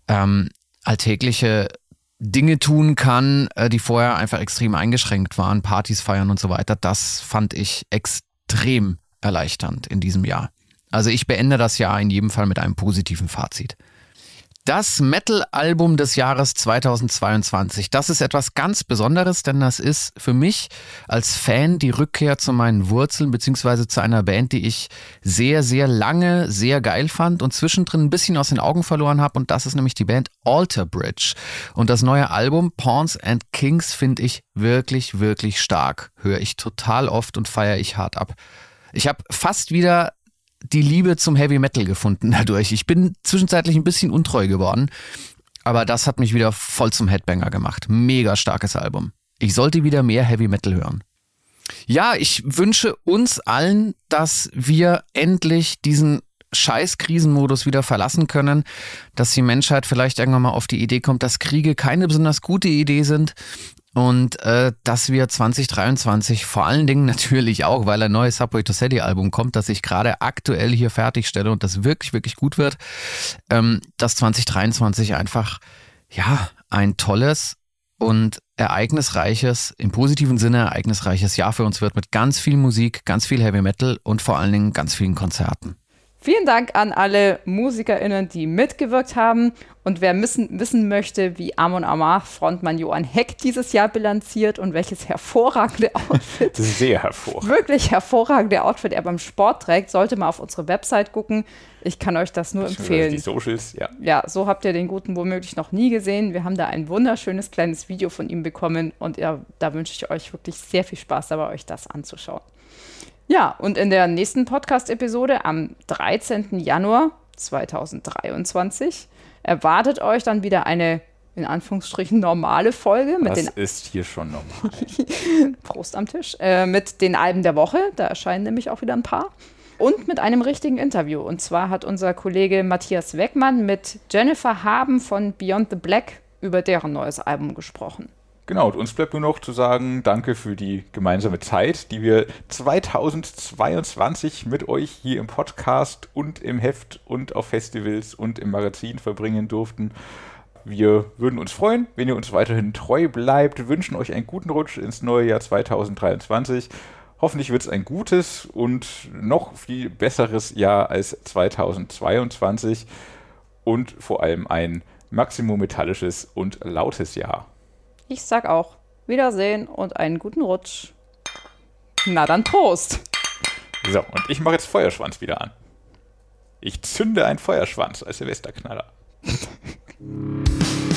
alltägliche Dinge tun kann, die vorher einfach extrem eingeschränkt waren, Partys feiern und so weiter. Das fand ich extrem erleichternd in diesem Jahr. Also ich beende das Jahr in jedem Fall mit einem positiven Fazit. Das Metal-Album des Jahres 2022, das ist etwas ganz Besonderes, denn das ist für mich als Fan die Rückkehr zu meinen Wurzeln beziehungsweise zu einer Band, die ich sehr, sehr lange sehr geil fand und zwischendrin ein bisschen aus den Augen verloren habe, und das ist nämlich die Band Alter Bridge. Und das neue Album Pawns and Kings finde ich wirklich, wirklich stark. Höre ich total oft und feiere ich hart ab. Ich habe fast wieder die Liebe zum Heavy Metal gefunden dadurch. Ich bin zwischenzeitlich ein bisschen untreu geworden, aber das hat mich wieder voll zum Headbanger gemacht. Mega starkes Album. Ich sollte wieder mehr Heavy Metal hören. Ja, ich wünsche uns allen, dass wir endlich diesen Scheiß-Krisenmodus wieder verlassen können, dass die Menschheit vielleicht irgendwann mal auf die Idee kommt, dass Kriege keine besonders gute Idee sind. Und dass wir 2023 vor allen Dingen natürlich auch, weil ein neues Subway to Sally Album kommt, das ich gerade aktuell hier fertigstelle und das wirklich, wirklich gut wird, dass 2023 einfach ein tolles und ereignisreiches, im positiven Sinne ereignisreiches Jahr für uns wird mit ganz viel Musik, ganz viel Heavy Metal und vor allen Dingen ganz vielen Konzerten. Vielen Dank an alle MusikerInnen, die mitgewirkt haben. Und wer wissen möchte, wie Amon Amarth Frontmann Johann Heck dieses Jahr bilanziert und welches hervorragende Outfit, sehr hervorragend, wirklich hervorragende Outfit er beim Sport trägt, sollte mal auf unsere Website gucken. Ich kann euch das nur empfehlen. Die Socials, ja. Ja, so habt ihr den Guten womöglich noch nie gesehen. Wir haben da ein wunderschönes kleines Video von ihm bekommen und da wünsche ich euch wirklich sehr viel Spaß dabei, euch das anzuschauen. Ja, und in der nächsten Podcast-Episode am 13. Januar 2023 erwartet euch dann wieder eine, in Anführungsstrichen, normale Folge. Das ist hier schon normal. Prost am Tisch. Mit den Alben der Woche, da erscheinen nämlich auch wieder ein paar. Und mit einem richtigen Interview. Und zwar hat unser Kollege Matthias Weckmann mit Jennifer Haben von Beyond the Black über deren neues Album gesprochen. Genau, und uns bleibt nur noch zu sagen, danke für die gemeinsame Zeit, die wir 2022 mit euch hier im Podcast und im Heft und auf Festivals und im Magazin verbringen durften. Wir würden uns freuen, wenn ihr uns weiterhin treu bleibt, wünschen euch einen guten Rutsch ins neue Jahr 2023. Hoffentlich wird es ein gutes und noch viel besseres Jahr als 2022 und vor allem ein maximum metallisches und lautes Jahr. Ich sag auch Wiedersehen und einen guten Rutsch. Na dann Prost! So, und ich mache jetzt Feuerschwanz wieder an. Ich zünde einen Feuerschwanz als Silvesterknaller.